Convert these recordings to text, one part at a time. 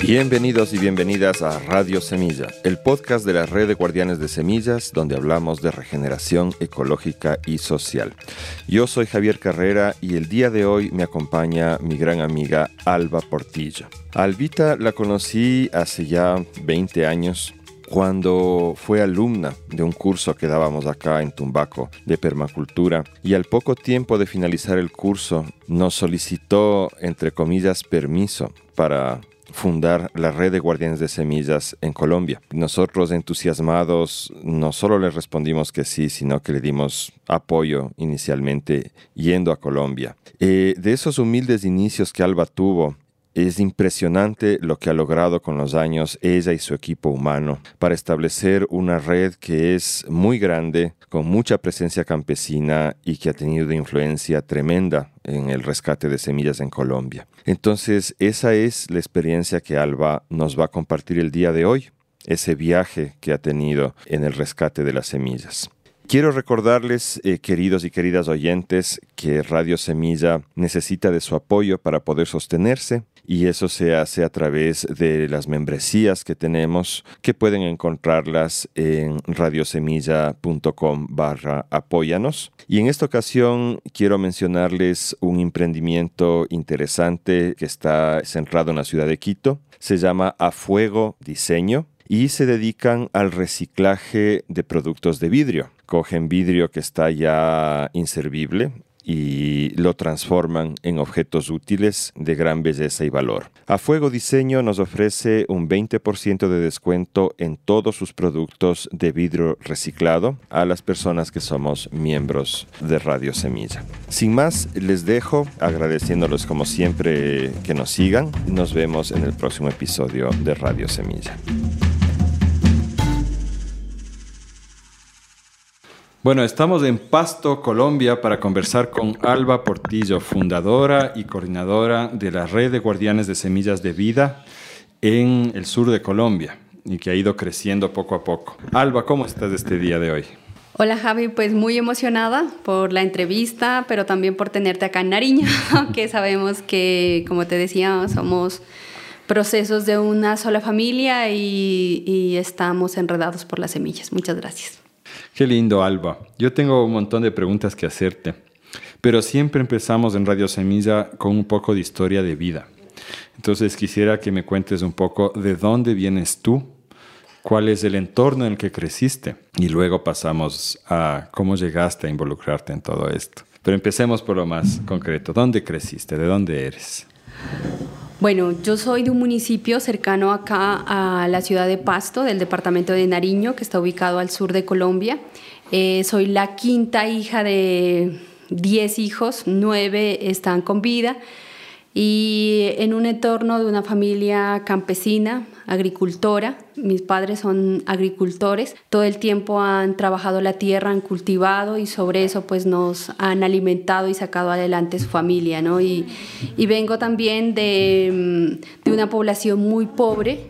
Bienvenidos y bienvenidas a Radio Semilla, el podcast de la Red de Guardianes de Semillas, donde hablamos de regeneración ecológica y social. Yo soy Javier Carrera y el día de hoy me acompaña mi gran amiga Alba Portillo. A Albita la conocí hace ya 20 años, cuando fue alumna de un curso que dábamos acá en Tumbaco de permacultura, y al poco tiempo de finalizar el curso nos solicitó, entre comillas, permiso para fundar la Red de Guardianes de Semillas en Colombia. Nosotros, entusiasmados, no solo le respondimos que sí, sino que le dimos apoyo inicialmente yendo a Colombia. De esos humildes inicios que Alba tuvo, es impresionante lo que ha logrado con los años ella y su equipo humano para establecer una red que es muy grande, con mucha presencia campesina y que ha tenido influencia tremenda en el rescate de semillas en Colombia. Entonces, esa es la experiencia que Alba nos va a compartir el día de hoy, ese viaje que ha tenido en el rescate de las semillas. Quiero recordarles, queridos y queridas oyentes, que Radio Semilla necesita de su apoyo para poder sostenerse, y eso se hace a través de las membresías que tenemos, que pueden encontrarlas en radiosemilla.com/apóyanos. Y en esta ocasión quiero mencionarles un emprendimiento interesante que está centrado en la ciudad de Quito. Se llama A Fuego Diseño y se dedican al reciclaje de productos de vidrio. Cogen vidrio que está ya inservible y lo transforman en objetos útiles de gran belleza y valor. A Fuego Diseño nos ofrece un 20% de descuento en todos sus productos de vidrio reciclado a las personas que somos miembros de Radio Semilla. Sin más, les dejo agradeciéndoles como siempre que nos sigan. Nos vemos en el próximo episodio de Radio Semilla. Bueno, estamos en Pasto, Colombia, para conversar con Alba Portillo, fundadora y coordinadora de la Red de Guardianes de Semillas de Vida en el sur de Colombia y que ha ido creciendo poco a poco. Alba, ¿cómo estás este día de hoy? Hola Javi, pues muy emocionada por la entrevista, pero también por tenerte acá en Nariño, que sabemos que, como te decía, somos procesos de una sola familia y estamos enredados por las semillas. Muchas gracias. Qué lindo, Alba. Yo tengo un montón de preguntas que hacerte, pero siempre empezamos en Radio Semilla con un poco de historia de vida. Entonces quisiera que me cuentes un poco de dónde vienes tú, cuál es el entorno en el que creciste, y luego pasamos a cómo llegaste a involucrarte en todo esto. Pero empecemos por lo más concreto. ¿Dónde creciste? ¿De dónde eres? Bueno, yo soy de un municipio cercano acá a la ciudad de Pasto, del departamento de Nariño, que está ubicado al sur de Colombia. Soy la quinta hija de 10 hijos, 9 están con vida, y en un entorno de una familia campesina, agricultora. Mis padres son agricultores, todo el tiempo han trabajado la tierra, han cultivado y sobre eso pues nos han alimentado y sacado adelante su familia, ¿no? Y vengo también de una población muy pobre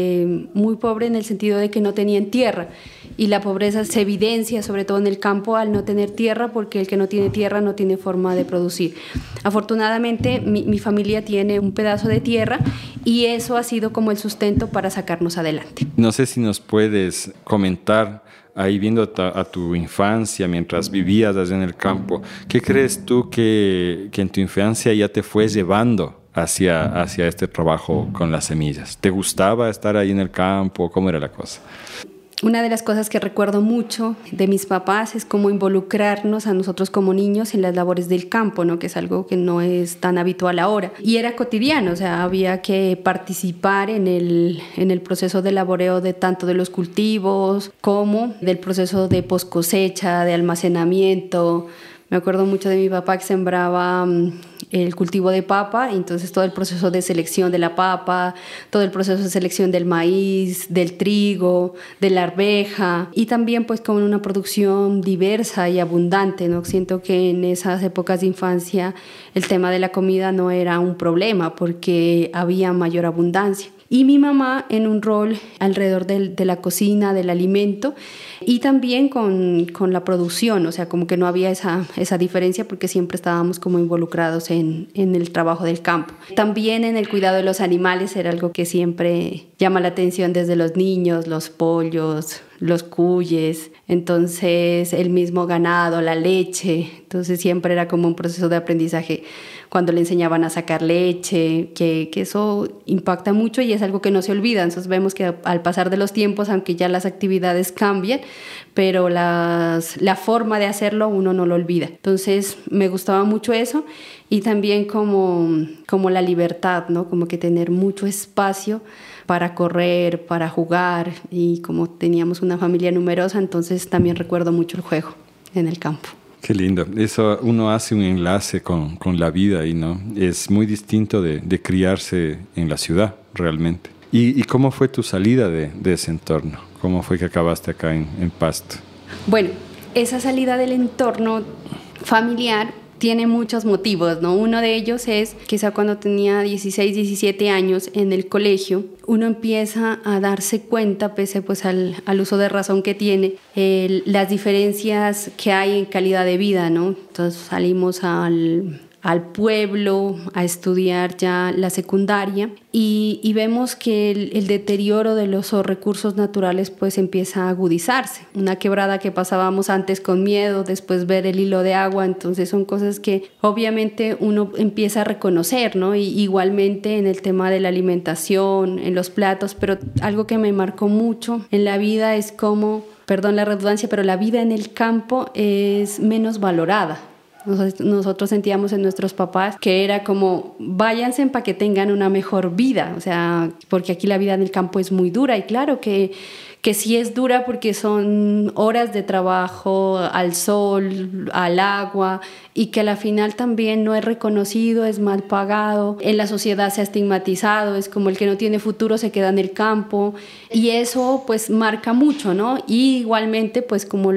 en el sentido de que no tenían tierra. Y la pobreza se evidencia sobre todo en el campo al no tener tierra, porque el que no tiene tierra no tiene forma de producir. Afortunadamente mi familia tiene un pedazo de tierra y eso ha sido como el sustento para sacarnos adelante. No sé si nos puedes comentar, ahí viendo a tu infancia mientras vivías allá en el campo, ¿qué crees tú que en tu infancia ya te fue llevando hacia este trabajo con las semillas? ¿Te gustaba estar ahí en el campo? ¿Cómo era la cosa? Una de las cosas que recuerdo mucho de mis papás es cómo involucrarnos a nosotros como niños en las labores del campo, ¿no? Que es algo que no es tan habitual ahora. Y era cotidiano, o sea, había que participar en el proceso de laboreo de tanto de los cultivos como del proceso de post cosecha, de almacenamiento. Me acuerdo mucho de mi papá que sembraba el cultivo de papa, entonces todo el proceso de selección de la papa, todo el proceso de selección del maíz, del trigo, de la arveja, y también pues con una producción diversa y abundante, ¿no? Siento que en esas épocas de infancia el tema de la comida no era un problema porque había mayor abundancia. y mi mamá en un rol alrededor de la cocina, del alimento y también con la producción, o sea, como que no había esa diferencia porque siempre estábamos como involucrados en el trabajo del campo. También en el cuidado de los animales era algo que siempre llama la atención desde los niños, los pollos, los cuyes, entonces el mismo ganado, la leche, entonces siempre era como un proceso de aprendizaje cuando le enseñaban a sacar leche, que eso impacta mucho y es algo que no se olvida. Entonces vemos que al pasar de los tiempos, aunque ya las actividades cambian, pero la forma de hacerlo uno no lo olvida. Entonces me gustaba mucho eso y también como la libertad, ¿no? Como que tener mucho espacio para correr, para jugar y como teníamos una familia numerosa, entonces también recuerdo mucho el juego en el campo. Qué lindo. Eso uno hace un enlace con la vida ahí, ¿no? Es muy distinto de criarse en la ciudad, realmente. ¿Y cómo fue tu salida de ese entorno? ¿Cómo fue que acabaste acá en Pasto? Bueno, esa salida del entorno familiar tiene muchos motivos, ¿no? Uno de ellos es, quizá cuando tenía 16, 17 años en el colegio, uno empieza a darse cuenta, pese pues al uso de razón que tiene, las diferencias que hay en calidad de vida, ¿no? Entonces salimos al pueblo a estudiar ya la secundaria y vemos que el deterioro de los recursos naturales pues empieza a agudizarse. Una quebrada que pasábamos antes con miedo, después ver el hilo de agua, entonces son cosas que obviamente uno empieza a reconocer, ¿no? Y igualmente en el tema de la alimentación, en los platos, pero algo que me marcó mucho en la vida es como, perdón la redundancia, pero la vida en el campo es menos valorada. Nosotros sentíamos en nuestros papás que era como váyanse para que tengan una mejor vida, o sea, porque aquí la vida en el campo es muy dura y claro que sí es dura porque son horas de trabajo al sol, al agua y que a la final también no es reconocido, es mal pagado, en la sociedad se ha estigmatizado, es como el que no tiene futuro se queda en el campo y eso pues marca mucho, ¿no? Y igualmente pues como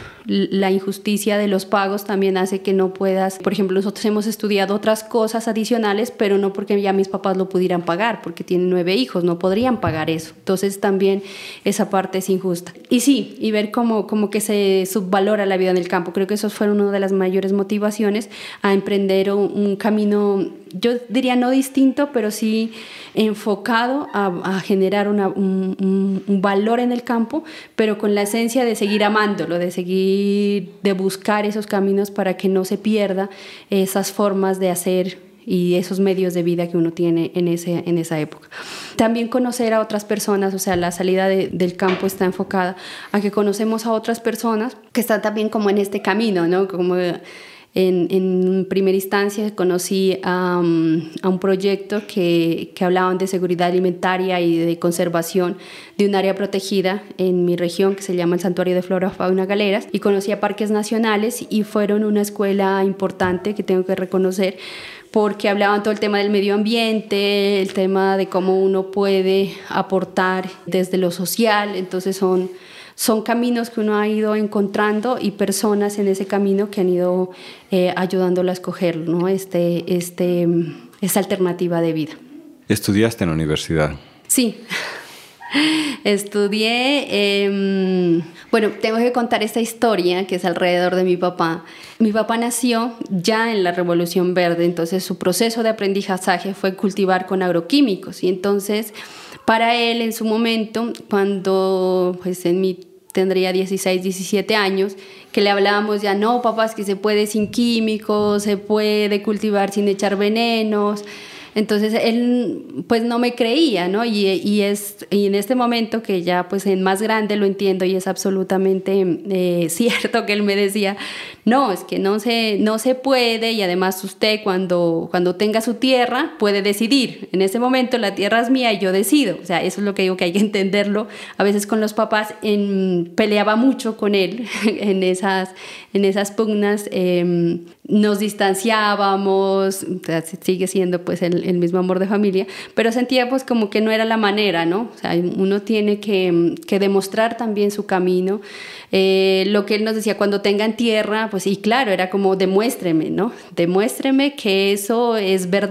la injusticia de los pagos también hace que no puedas, por ejemplo, nosotros hemos estudiado otras cosas adicionales, pero no porque ya mis papás lo pudieran pagar, porque tienen 9 hijos, no podrían pagar eso. Entonces también esa parte es injusta. Y sí, y ver como que se subvalora la vida en el campo. Creo que eso fue una de las mayores motivaciones a emprender un camino, yo diría no distinto, pero sí enfocado a generar un valor en el campo, pero con la esencia de seguir amándolo, de buscar esos caminos para que no se pierda esas formas de hacer y esos medios de vida que uno tiene en esa época. También conocer a otras personas, o sea, la salida del campo está enfocada a que conocemos a otras personas que están también como en este camino, ¿no? Como en primera instancia conocí a un proyecto que hablaban de seguridad alimentaria y de conservación de un área protegida en mi región que se llama el Santuario de Flora, Fauna, Galeras, y conocí a parques nacionales y fueron una escuela importante que tengo que reconocer porque hablaban todo el tema del medio ambiente, el tema de cómo uno puede aportar desde lo social, entonces son caminos que uno ha ido encontrando y personas en ese camino que han ido ayudándolo a escoger, ¿no? Esta alternativa de vida. ¿Estudiaste en la universidad? Sí. Estudié, bueno, tengo que contar esta historia que es alrededor de mi papá. Mi papá nació ya en la Revolución Verde, entonces su proceso de aprendizaje fue cultivar con agroquímicos y entonces para él en su momento, cuando pues tendría 16, 17 años, que le hablábamos ya, no papá, es que se puede sin químicos, se puede cultivar sin echar venenos. Entonces él pues no me creía, ¿no? Y en este momento que ya pues en más grande lo entiendo y es absolutamente cierto que él me decía, no, es que no se puede y además usted cuando tenga su tierra puede decidir. En ese momento la tierra es mía y yo decido. O sea, eso es lo que digo que hay que entenderlo. A veces con los papás peleaba mucho con él en esas pugnas. Nos distanciábamos, o sea, sigue siendo pues el mismo amor de familia, pero sentía pues como que no era la manera, ¿no? O sea, uno tiene que demostrar también su camino. Lo que él nos decía, cuando tengan tierra, pues y claro, era como demuéstreme, ¿no? Demuéstreme que eso es verdad.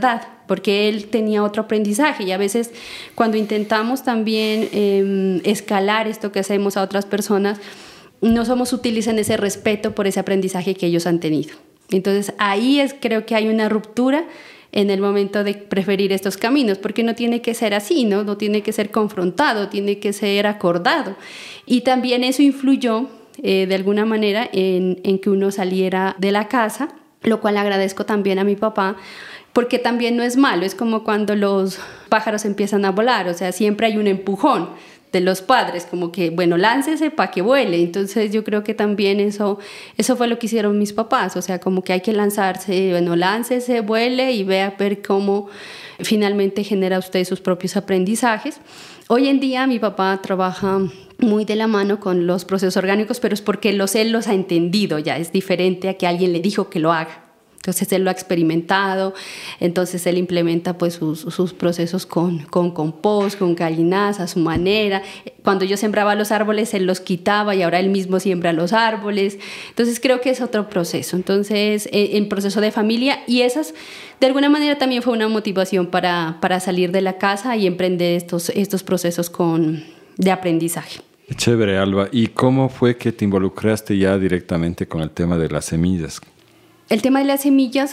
porque él tenía otro aprendizaje y a veces cuando intentamos también escalar esto que hacemos a otras personas, no somos útiles en ese respeto por ese aprendizaje que ellos han tenido. Entonces ahí creo que hay una ruptura en el momento de preferir estos caminos, porque no tiene que ser así, ¿no? No tiene que ser confrontado, tiene que ser acordado. Y también eso influyó de alguna manera en que uno saliera de la casa, lo cual agradezco también a mi papá, porque también no es malo, es como cuando los pájaros empiezan a volar, o sea, siempre hay un empujón de los padres, como que, bueno, láncese para que vuele. Entonces yo creo que también eso fue lo que hicieron mis papás, o sea, como que hay que lanzarse, bueno, láncese, vuele y vea ver cómo finalmente genera usted sus propios aprendizajes. Hoy en día mi papá trabaja muy de la mano con los procesos orgánicos, pero es porque él los ha entendido ya, es diferente a que alguien le dijo que lo haga. Entonces él lo ha experimentado, entonces él implementa pues sus procesos con compost, con gallinaza, a su manera. Cuando yo sembraba los árboles, él los quitaba y ahora él mismo siembra los árboles. Entonces creo que es otro proceso. Entonces, en proceso de familia, y esas de alguna manera también fue una motivación para salir de la casa y emprender estos procesos de aprendizaje. Chévere, Alba. ¿Y cómo fue que te involucraste ya directamente con el tema de las semillas? El tema de las semillas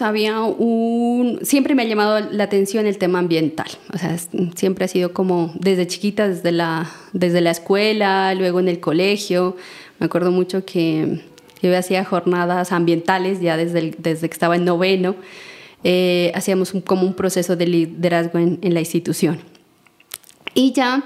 siempre me ha llamado la atención el tema ambiental. O sea, siempre ha sido como desde chiquita, desde la escuela, luego en el colegio. Me acuerdo mucho que yo hacía jornadas ambientales ya desde que estaba en noveno. Hacíamos como un proceso de liderazgo en la institución. Y ya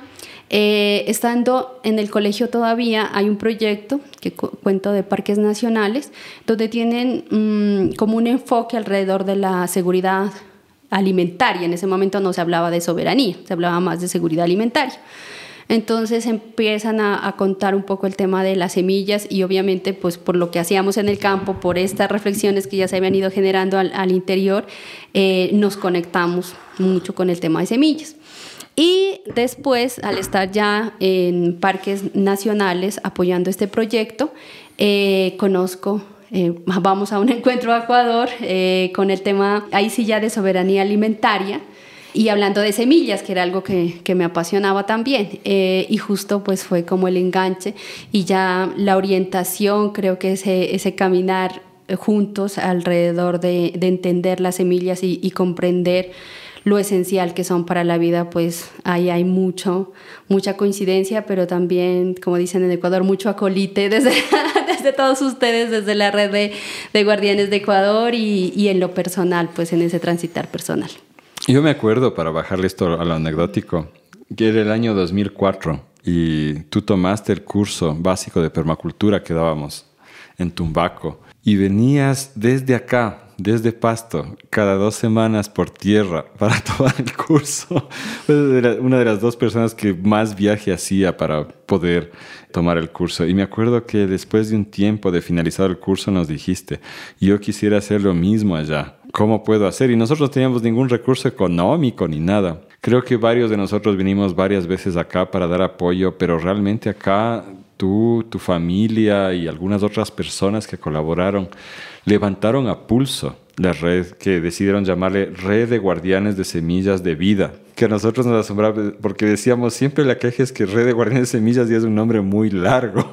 estando en el colegio todavía hay un proyecto que cuento de parques nacionales donde tienen como un enfoque alrededor de la seguridad alimentaria. En ese momento no se hablaba de soberanía, se hablaba más de seguridad alimentaria. Entonces empiezan a contar un poco el tema de las semillas y obviamente pues por lo que hacíamos en el campo, por estas reflexiones que ya se habían ido generando al interior, nos conectamos mucho con el tema de semillas. Y después, al estar ya en parques nacionales apoyando este proyecto, vamos a un encuentro a Ecuador con el tema, ahí sí ya de soberanía alimentaria, y hablando de semillas, que era algo que me apasionaba también. Y justo pues fue como el enganche y ya la orientación, creo que ese caminar juntos alrededor de entender las semillas y comprender lo esencial que son para la vida, pues ahí hay mucha coincidencia, pero también, como dicen en Ecuador, mucho acolite desde todos ustedes, desde la red de Guardianes de Ecuador y en lo personal, pues en ese transitar personal. Yo me acuerdo, para bajarle esto a lo anecdótico, que era el año 2004 y tú tomaste el curso básico de permacultura que dábamos en Tumbaco y venías desde acá, desde Pasto, cada 2 semanas por tierra para tomar el curso. Era una de las 2 personas que más viaje hacía para poder tomar el curso. Y me acuerdo que después de un tiempo de finalizado el curso nos dijiste, yo quisiera hacer lo mismo allá. ¿Cómo puedo hacer? Y nosotros no teníamos ningún recurso económico ni nada. Creo que varios de nosotros vinimos varias veces acá para dar apoyo, pero realmente acá tú, tu familia y algunas otras personas que colaboraron levantaron a pulso la red que decidieron llamarle Red de Guardianes de Semillas de Vida, que a nosotros nos asombraba porque decíamos siempre la queja es que Red de Guardianes de Semillas ya es un nombre muy largo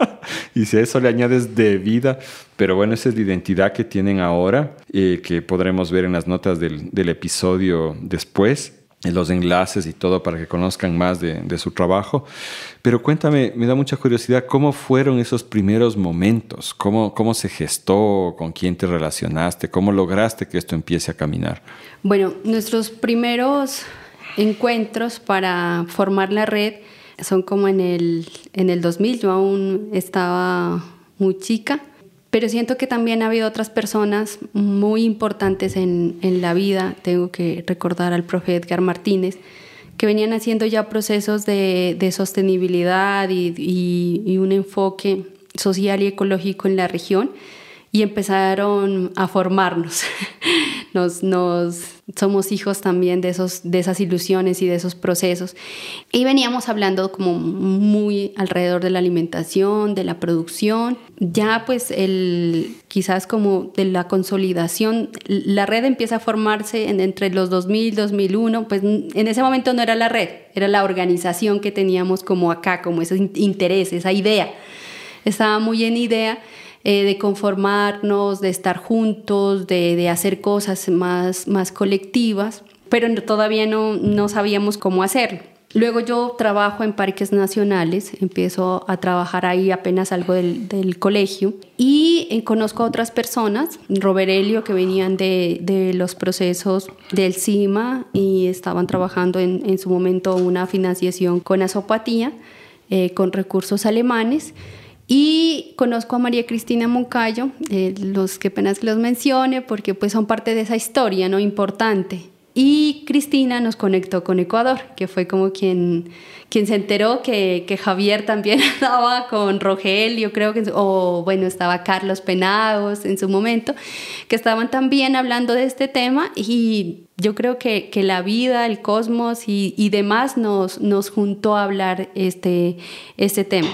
y si a eso le añades de vida, pero bueno, esa es la identidad que tienen ahora, que podremos ver en las notas del episodio después, en los enlaces y todo para que conozcan más de su trabajo. Pero cuéntame, me da mucha curiosidad, ¿cómo fueron esos primeros momentos? ¿Cómo se gestó? ¿Con quién te relacionaste? ¿Cómo lograste que esto empiece a caminar? Bueno, nuestros primeros encuentros para formar la red son como en el 2000. Yo aún estaba muy chica, pero siento que también ha habido otras personas muy importantes en la vida. Tengo que recordar al profe Edgar Martínez, que venían haciendo ya procesos de sostenibilidad y un enfoque social y ecológico en la región y empezaron a formarnos. somos hijos también de esas ilusiones y de esos procesos. Y veníamos hablando como muy alrededor de la alimentación, de la producción. Ya pues quizás como de la consolidación, la red empieza a formarse entre los 2000, 2001, pues en ese momento no era la red, era la organización que teníamos como acá, como ese interés, esa idea. Estaba muy en idea de conformarnos, de estar juntos, de hacer cosas más colectivas, pero todavía no sabíamos cómo hacerlo. Luego yo trabajo en parques nacionales, empiezo a trabajar ahí apenas salgo del colegio y conozco a otras personas, Robert Elio, que venían de los procesos del CIMA y estaban trabajando en su momento una financiación con Azopatía, con recursos alemanes. Y conozco a María Cristina Moncayo, qué pena que los mencione porque pues son parte de esa historia, ¿no? Importante. Y Cristina nos conectó con Ecuador, que fue como quien se enteró que Javier también estaba con Rogelio, creo que, estaba Carlos Penados en su momento, que estaban también hablando de este tema y yo creo que la vida, el cosmos y demás nos juntó a hablar este tema.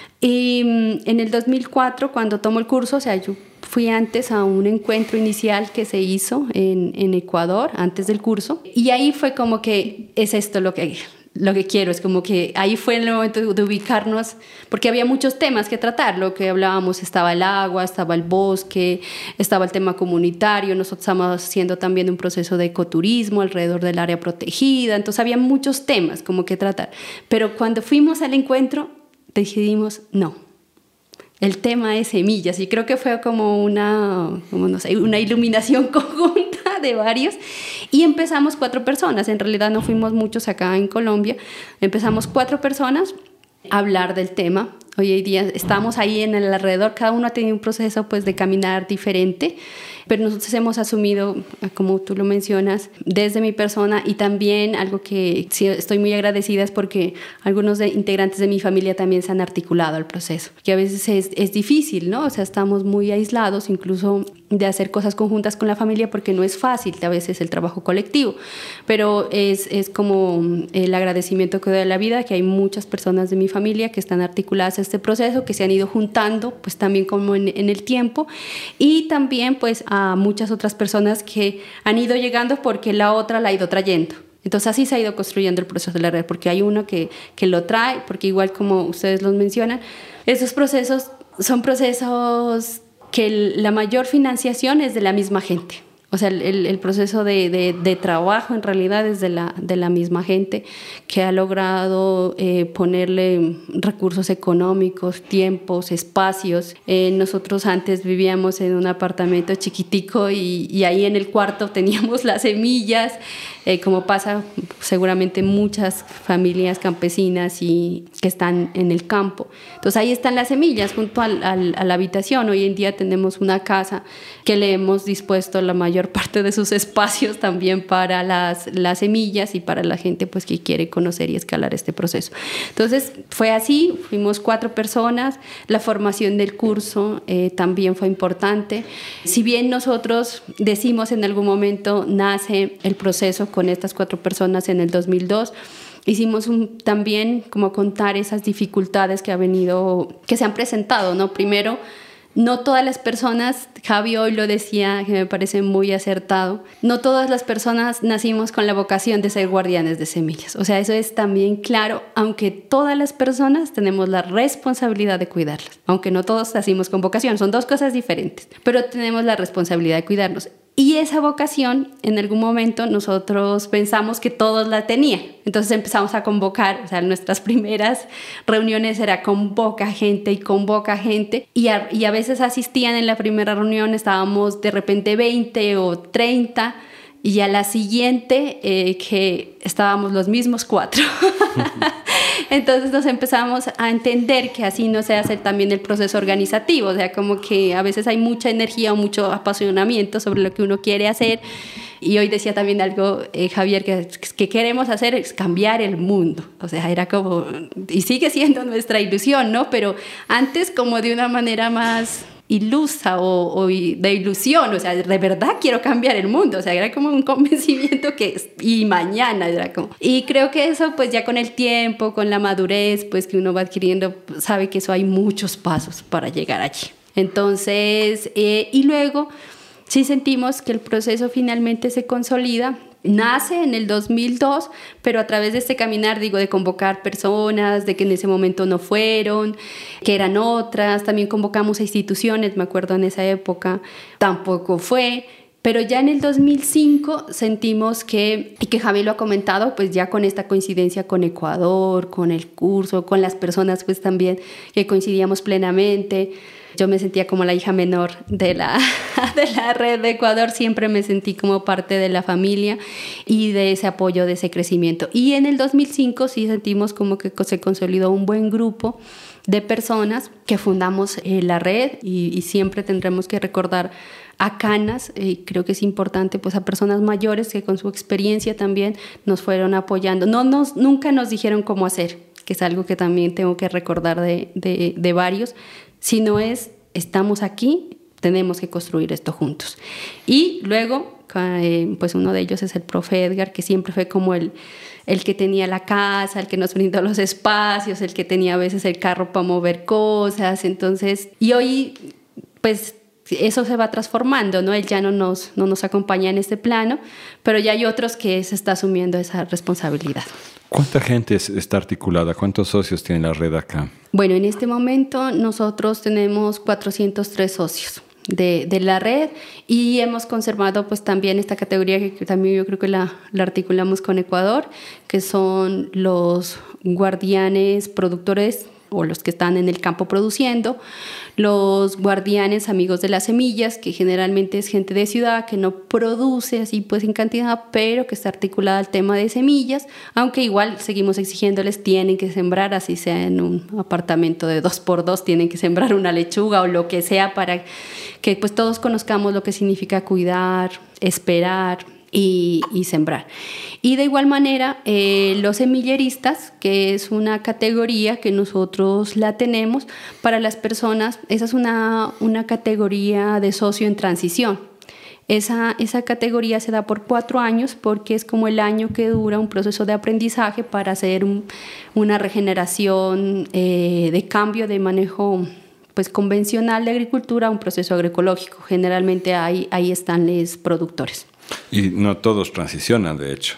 Y en el 2004, cuando tomo el curso, o sea, yo fui antes a un encuentro inicial que se hizo en Ecuador, antes del curso, y ahí fue como que es esto lo que quiero, es como que ahí fue el momento de ubicarnos, porque había muchos temas que tratar, lo que hablábamos, estaba el agua, estaba el bosque, estaba el tema comunitario, nosotros estamos haciendo también un proceso de ecoturismo alrededor del área protegida, entonces había muchos temas como que tratar, pero cuando fuimos al encuentro, decidimos no. El tema es semillas y creo que fue como una iluminación conjunta de varios y empezamos 4 personas, en realidad no fuimos muchos acá en Colombia, empezamos 4 personas a hablar del tema. Hoy en día estamos ahí en el alrededor, cada uno ha tenido un proceso pues de caminar diferente, pero nosotros hemos asumido, como tú lo mencionas, desde mi persona y también algo que sí estoy muy agradecida es porque algunos integrantes de mi familia también se han articulado al proceso, que a veces es difícil, ¿no? O sea, estamos muy aislados incluso de hacer cosas conjuntas con la familia porque no es fácil a veces el trabajo colectivo, pero es como el agradecimiento que doy a la vida, que hay muchas personas de mi familia que están articuladas a este proceso, que se han ido juntando pues también como en el tiempo y también pues a muchas otras personas que han ido llegando porque la otra la ha ido trayendo. Entonces así se ha ido construyendo el proceso de la red, porque hay uno que lo trae, porque igual como ustedes los mencionan, esos procesos son procesos que la mayor financiación es de la misma gente. O sea, el proceso de trabajo en realidad es de la misma gente que ha logrado ponerle recursos económicos, tiempos, espacios. Nosotros antes vivíamos en un apartamento chiquitico y ahí en el cuarto teníamos las semillas, como pasa seguramente muchas familias campesinas y que están en el campo. Entonces ahí están las semillas junto a la habitación. Hoy en día tenemos una casa que le hemos dispuesto la mayor parte de sus espacios también para las semillas y para la gente pues que quiere conocer y escalar este proceso. Entonces fue así, fuimos 4 personas, la formación del curso también fue importante. Si bien nosotros decimos en algún momento nace el proceso con estas 4 personas en el 2002, hicimos también como contar esas dificultades que se han presentado, ¿no? Primero, no todas las personas, Javi hoy lo decía, que me parece muy acertado, no todas las personas nacimos con la vocación de ser guardianes de semillas. O sea, eso es también claro, aunque todas las personas tenemos la responsabilidad de cuidarlas, aunque no todos nacimos con vocación, son 2 cosas diferentes, pero tenemos la responsabilidad de cuidarnos. Y esa vocación, en algún momento nosotros pensamos que todos la tenían. Entonces empezamos a convocar, o sea, nuestras primeras reuniones era convoca gente. Y a veces asistían en la primera reunión, estábamos de repente 20 o 30, y a la siguiente que estábamos los mismos 4. Entonces nos empezamos a entender que así no se hace también el proceso organizativo, o sea, como que a veces hay mucha energía o mucho apasionamiento sobre lo que uno quiere hacer. Y hoy decía también algo, Javier, que queremos hacer es cambiar el mundo. O sea, era como, y sigue siendo nuestra ilusión, ¿no? Pero antes como de una manera más ilusa o de ilusión, o sea, de verdad quiero cambiar el mundo, o sea, era como un convencimiento y mañana era como, y creo que eso pues ya con el tiempo, con la madurez pues que uno va adquiriendo, sabe que eso hay muchos pasos para llegar allí. Entonces, y luego sí sentimos que el proceso finalmente se consolida. Nace en el 2002, pero a través de este caminar, digo, de convocar personas, de que en ese momento no fueron, que eran otras, también convocamos a instituciones, me acuerdo en esa época, tampoco fue, pero ya en el 2005 sentimos que, y que Javi lo ha comentado, pues ya con esta coincidencia con Ecuador, con el curso, con las personas pues también que coincidíamos plenamente. Yo me sentía como la hija menor de la red de Ecuador, siempre me sentí como parte de la familia y de ese apoyo, de ese crecimiento. Y en el 2005 sí sentimos como que se consolidó un buen grupo de personas que fundamos la red y siempre tendremos que recordar a canas, creo que es importante, pues a personas mayores que con su experiencia también nos fueron apoyando. Nunca nos dijeron cómo hacer, que es algo que también tengo que recordar de varios. Si no es, estamos aquí, tenemos que construir esto juntos. Y luego, pues uno de ellos es el profe Edgar, que siempre fue como el que tenía la casa, el que nos brindó los espacios, el que tenía a veces el carro para mover cosas. Entonces, y hoy, pues eso se va transformando, ¿no? Él ya no nos acompaña en este plano, pero ya hay otros que se está asumiendo esa responsabilidad. ¿Cuánta gente está articulada? ¿Cuántos socios tiene la red acá? Bueno, en este momento nosotros tenemos 403 socios de la red y hemos conservado pues también esta categoría que también yo creo que la articulamos con Ecuador, que son los guardianes productores o los que están en el campo produciendo, los guardianes amigos de las semillas, que generalmente es gente de ciudad que no produce así pues en cantidad, pero que está articulada al tema de semillas, aunque igual seguimos exigiéndoles, tienen que sembrar, así sea en un apartamento de 2x2, tienen que sembrar una lechuga o lo que sea para que pues todos conozcamos lo que significa cuidar, esperar y sembrar. Y de igual manera, los semilleristas, que es una categoría que nosotros la tenemos para las personas, esa es una categoría de socio en transición. Esa categoría se da por 4 años porque es como el año que dura un proceso de aprendizaje para hacer una regeneración de cambio de manejo pues convencional de agricultura a un proceso agroecológico. Generalmente ahí están los productores. Y no todos transicionan, de hecho.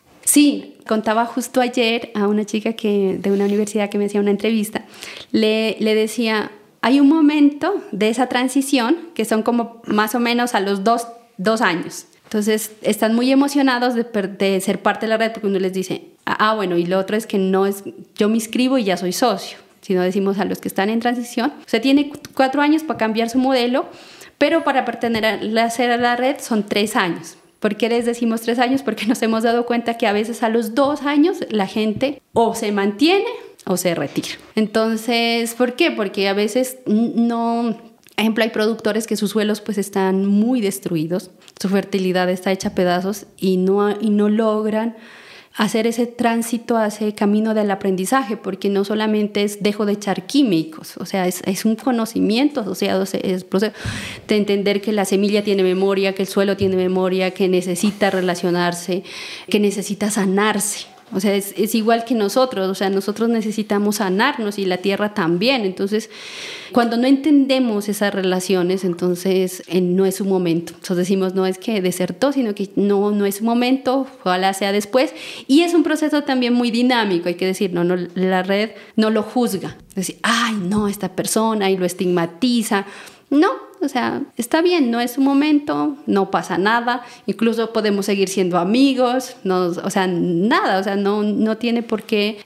Sí, contaba justo ayer a una chica de una universidad que me hacía una entrevista, le decía, hay un momento de esa transición que son como más o menos a los dos años. Entonces están muy emocionados de ser parte de la red porque uno les dice, bueno, y lo otro es que no es, yo me inscribo y ya soy socio, sino decimos a los que están en transición, o sea, tiene 4 años para cambiar su modelo, pero para pertenecer a la red son 3 años. ¿Por qué les decimos 3 años? Porque nos hemos dado cuenta que a veces a los 2 años la gente o se mantiene o se retira. Entonces, ¿por qué? Porque a veces no... Por ejemplo, hay productores que sus suelos pues están muy destruidos, su fertilidad está hecha a pedazos y no logran hacer ese tránsito, ese camino del aprendizaje, porque no solamente es dejo de echar químicos, o sea, es un conocimiento asociado, es el proceso de entender que la semilla tiene memoria, que el suelo tiene memoria, que necesita relacionarse, que necesita sanarse. O sea, es igual que nosotros, o sea, nosotros necesitamos sanarnos y la tierra también. Entonces, cuando no entendemos esas relaciones, entonces no es su momento. Entonces decimos, no es que desertó, sino que no es su momento, ojalá sea después. Y es un proceso también muy dinámico, hay que decir, no la red no lo juzga. Decir, ay, no, esta persona, y lo estigmatiza. No, o sea, está bien, no es su momento, no pasa nada, incluso podemos seguir siendo amigos, o sea, nada, o sea, no tiene por qué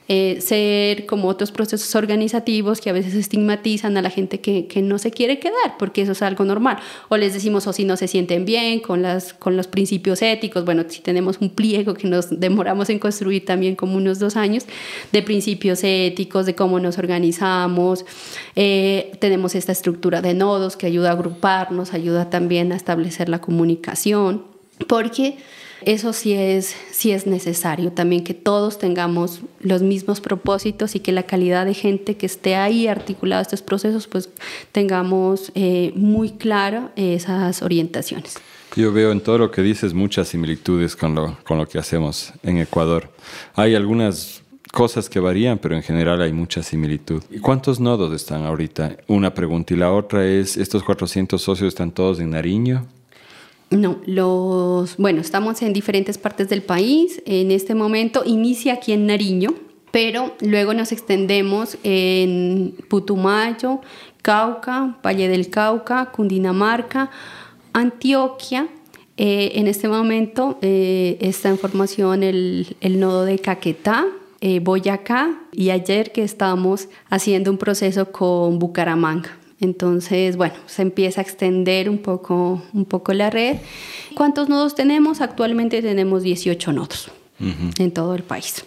ser como otros procesos organizativos que a veces estigmatizan a la gente que no se quiere quedar, porque eso es algo normal. O les decimos, o si no se sienten bien con los principios éticos, bueno, si tenemos un pliego que nos demoramos en construir también como unos 2 años, de principios éticos, de cómo nos organizamos, tenemos esta estructura de nodos que ayuda a agruparnos, ayuda también a establecer la comunicación. porque eso sí es necesario también, que todos tengamos los mismos propósitos y que la calidad de gente que esté ahí articulada a estos procesos, pues tengamos muy claro esas orientaciones. Yo veo en todo lo que dices muchas similitudes con lo que hacemos en Ecuador. Hay algunas cosas que varían, pero en general hay mucha similitud. ¿Y cuántos nodos están ahorita? Una pregunta. Y la otra es, ¿estos 400 socios están todos en Nariño? No, bueno, estamos en diferentes partes del país. En este momento inicia aquí en Nariño, pero luego nos extendemos en Putumayo, Cauca, Valle del Cauca, Cundinamarca, Antioquia. En este momento está en formación el nodo de Caquetá, Boyacá, y ayer que estamos haciendo un proceso con Bucaramanga. Entonces, bueno, se empieza a extender un poco la red. ¿Cuántos nodos tenemos? Actualmente tenemos 18 nodos en todo el país.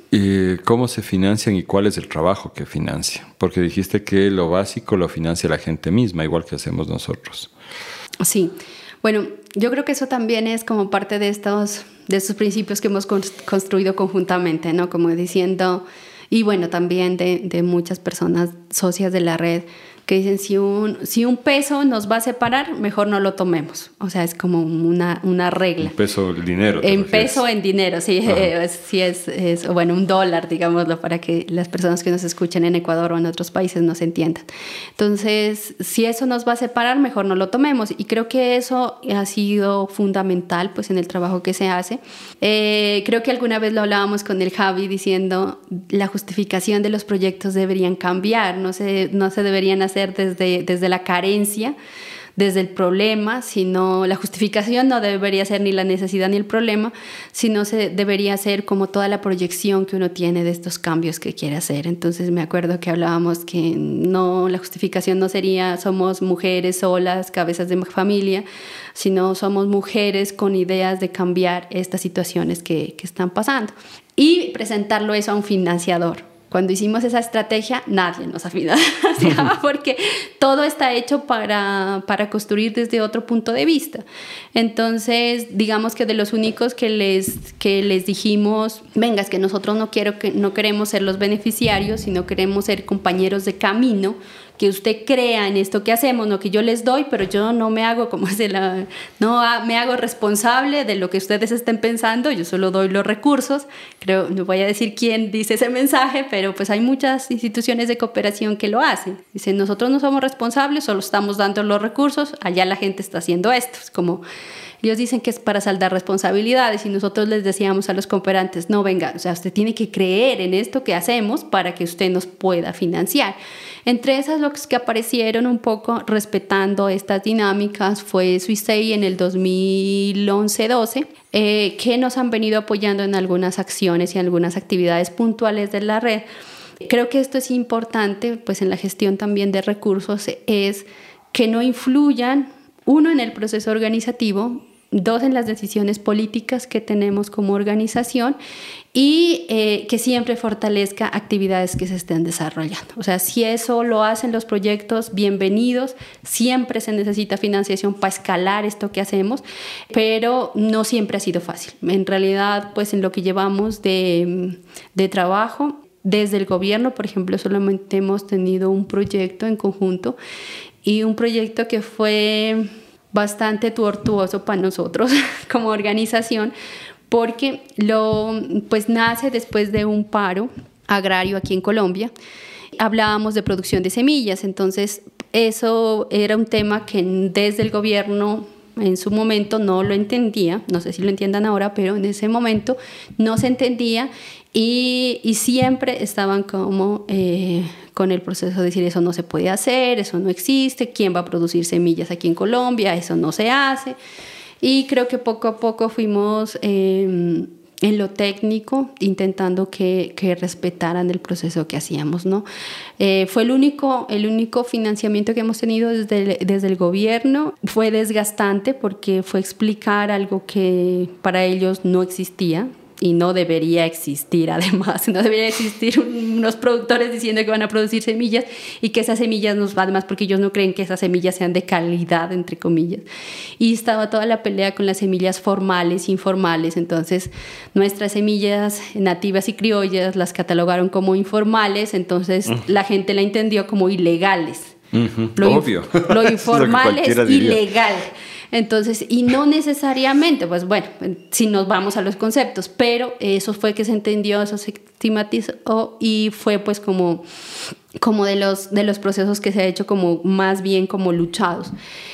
¿Cómo se financian y cuál es el trabajo que financia? Porque dijiste que lo básico lo financia la gente misma, igual que hacemos nosotros. Sí, bueno, yo creo que eso también es como parte de estos principios que hemos construido conjuntamente, ¿no? Como diciendo, y bueno, también de muchas personas socias de la red, que dicen, si un peso nos va a separar, mejor no lo tomemos. O sea, es como una regla. Un peso, el dinero. En peso, en dinero, sí. Sí es, bueno, $1, digámoslo, para que las personas que nos escuchen en Ecuador o en otros países nos entiendan. Entonces, si eso nos va a separar, mejor no lo tomemos. Y creo que eso ha sido fundamental, pues, en el trabajo que se hace. Creo que alguna vez lo hablábamos con el Javi, diciendo, la justificación de los proyectos deberían cambiar, no se deberían hacer desde la carencia, desde el problema, sino la justificación no debería ser ni la necesidad ni el problema, sino debería ser como toda la proyección que uno tiene de estos cambios que quiere hacer. Entonces me acuerdo que hablábamos que no, la justificación no sería somos mujeres solas, cabezas de familia, sino somos mujeres con ideas de cambiar estas situaciones que están pasando. Y presentarlo eso a un financiador. Cuando hicimos esa estrategia, nadie nos ha financiado porque todo está hecho para construir desde otro punto de vista. Entonces, digamos que de los únicos que les dijimos, venga, es que nosotros no queremos ser los beneficiarios, sino queremos ser compañeros de camino, que usted crea en esto que hacemos, no que yo les doy, pero yo no me hago me hago responsable de lo que ustedes estén pensando, yo solo doy los recursos. Creo, no voy a decir quién dice ese mensaje, pero pues hay muchas instituciones de cooperación que lo hacen. Dicen, nosotros no somos responsables, solo estamos dando los recursos, allá la gente está haciendo esto. Es como, ellos dicen que es para saldar responsabilidades y nosotros les decíamos a los cooperantes, no, venga, o sea, usted tiene que creer en esto que hacemos para que usted nos pueda financiar. Entre esas, los que aparecieron un poco respetando estas dinámicas fue Suisei en el 2011-12, que nos han venido apoyando en algunas acciones y algunas actividades puntuales de la red. Creo que esto es importante, pues en la gestión también de recursos, es que no influyan, uno, en el proceso organizativo, dos, en las decisiones políticas que tenemos como organización y que siempre fortalezca actividades que se estén desarrollando. O sea, si eso lo hacen los proyectos, bienvenidos. Siempre se necesita financiación para escalar esto que hacemos, pero no siempre ha sido fácil. En realidad, pues en lo que llevamos de trabajo, desde el gobierno, por ejemplo, solamente hemos tenido un proyecto en conjunto y un proyecto que fue bastante tortuoso para nosotros como organización, porque pues nace después de un paro agrario aquí en Colombia. Hablábamos de producción de semillas, entonces eso era un tema que desde el gobierno en su momento no lo entendía, no sé si lo entiendan ahora, pero en ese momento no se entendía y siempre estaban como con el proceso de decir eso no se puede hacer, eso no existe, ¿quién va a producir semillas aquí en Colombia? Eso no se hace. Y creo que poco a poco fuimos en lo técnico intentando que respetaran el proceso que hacíamos, ¿no? Fue el único financiamiento que hemos tenido desde el gobierno. Fue desgastante porque fue explicar algo que para ellos no existía y no debería existir, además, no debería existir unos productores diciendo que van a producir semillas y que esas semillas además porque ellos no creen que esas semillas sean de calidad, entre comillas. Y estaba toda la pelea con las semillas formales, informales, entonces nuestras semillas nativas y criollas las catalogaron como informales, entonces la gente la entendió como ilegales. Obvio. Lo informal es ilegal. Entonces, y no necesariamente, pues bueno, si nos vamos a los conceptos, pero eso fue que se entendió, eso se estigmatizó y fue pues como de los procesos que se ha hecho como más bien como luchados.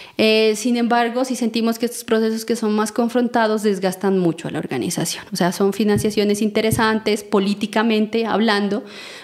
Sin embargo, si sentimos que estos procesos que son más confrontados desgastan mucho a la organización. O sea, son financiaciones interesantes políticamente hablando,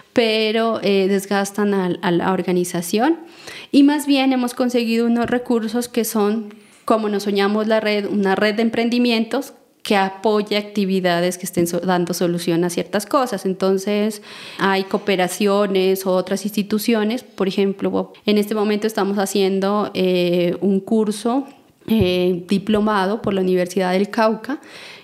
pero desgastan a la organización. Y más bien hemos conseguido unos recursos que son, como nos soñamos la red, una red de emprendimientos que apoya actividades que estén dando solución a ciertas cosas. Entonces, hay cooperaciones o otras instituciones. Por ejemplo, en este momento estamos haciendo un curso diplomado por la Universidad del Cauca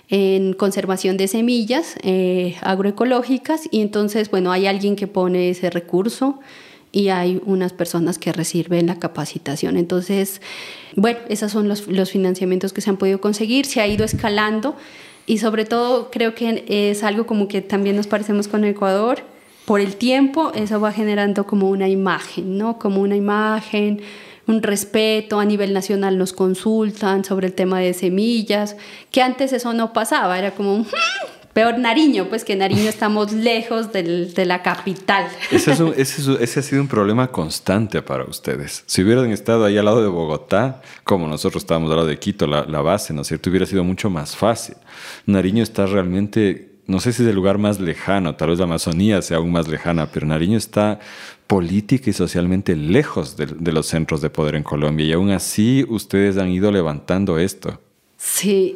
en conservación de semillas agroecológicas. Y entonces, bueno, hay alguien que pone ese recurso y hay unas personas que reciben la capacitación. Entonces, bueno, esos son los financiamientos que se han podido conseguir, se ha ido escalando y sobre todo creo que es algo como que también nos parecemos con Ecuador. Por el tiempo, eso va generando como una imagen, ¿no? Como una imagen, un respeto. A nivel nacional nos consultan sobre el tema de semillas, que antes eso no pasaba, era como... Peor Nariño, pues que Nariño estamos lejos de la capital. Ese ha sido un problema constante para ustedes. Si hubieran estado ahí al lado de Bogotá, como nosotros estábamos al lado de Quito, la base, ¿no es cierto? Hubiera sido mucho más fácil. Nariño está realmente, no sé si es el lugar más lejano, tal vez la Amazonía sea aún más lejana, pero Nariño está política y socialmente lejos de los centros de poder en Colombia y aún así ustedes han ido levantando esto. Sí,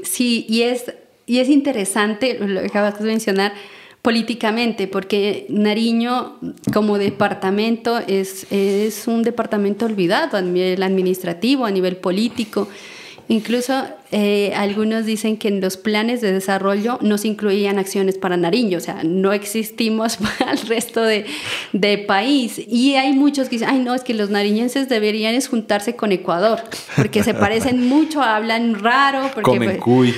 y es interesante lo que acabas de mencionar políticamente, porque Nariño como departamento es un departamento olvidado a nivel administrativo, a nivel político. Incluso algunos dicen que en los planes de desarrollo no se incluían acciones para Nariño, o sea, no existimos para el resto de país. Y hay muchos que dicen, ay no, es que los nariñenses deberían juntarse con Ecuador, porque se parecen mucho, hablan raro, porque comen cuy,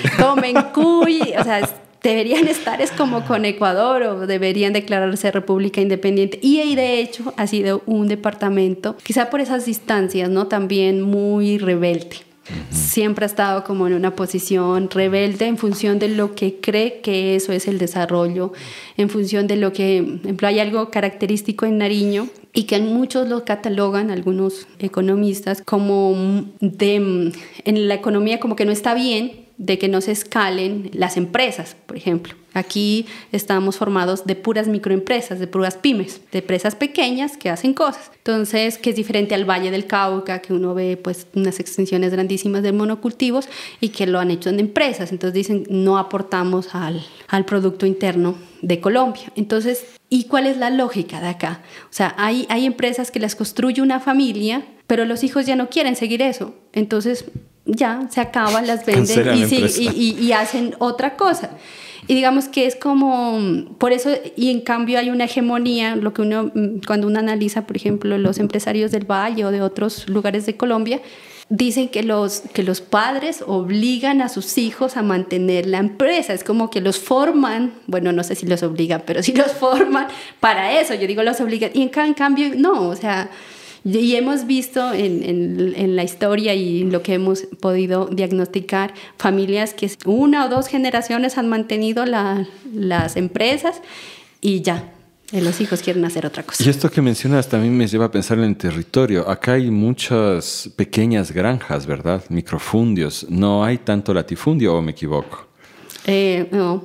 o sea, deberían estar como con Ecuador o deberían declararse república independiente. Y de hecho ha sido un departamento, quizá por esas distancias, ¿no? También muy rebelde. Siempre ha estado como en una posición rebelde en función de lo que cree que eso es el desarrollo, en función de lo que, por ejemplo, hay algo característico en Nariño y que muchos lo catalogan, algunos economistas, como en la economía como que no está bien de que no se escalen las empresas, por ejemplo. Aquí estamos formados de puras microempresas, de puras pymes, de empresas pequeñas que hacen cosas. Entonces, que es diferente al Valle del Cauca, que uno ve pues unas extensiones grandísimas de monocultivos y que lo han hecho en empresas. Entonces dicen, no aportamos al Producto Interno de Colombia. Entonces, ¿y cuál es la lógica de acá? O sea, hay empresas que las construye una familia, pero los hijos ya no quieren seguir eso. Entonces, ya se acaban, las venden y hacen otra cosa. Y digamos que es como, por eso, y en cambio hay una hegemonía, lo que cuando uno analiza, por ejemplo, los empresarios del Valle o de otros lugares de Colombia, dicen que los padres obligan a sus hijos a mantener la empresa. Es como que los forman, bueno, no sé si los obligan, pero sí los forman para eso. Yo digo los obligan, y en cambio no, o sea... Y hemos visto en la historia y lo que hemos podido diagnosticar, familias que 1 o 2 generaciones han mantenido las empresas y ya, los hijos quieren hacer otra cosa. Y esto que mencionas también me lleva a pensar en el territorio. Acá hay muchas pequeñas granjas, ¿verdad? Microfundios. ¿No hay tanto latifundio o me equivoco? No,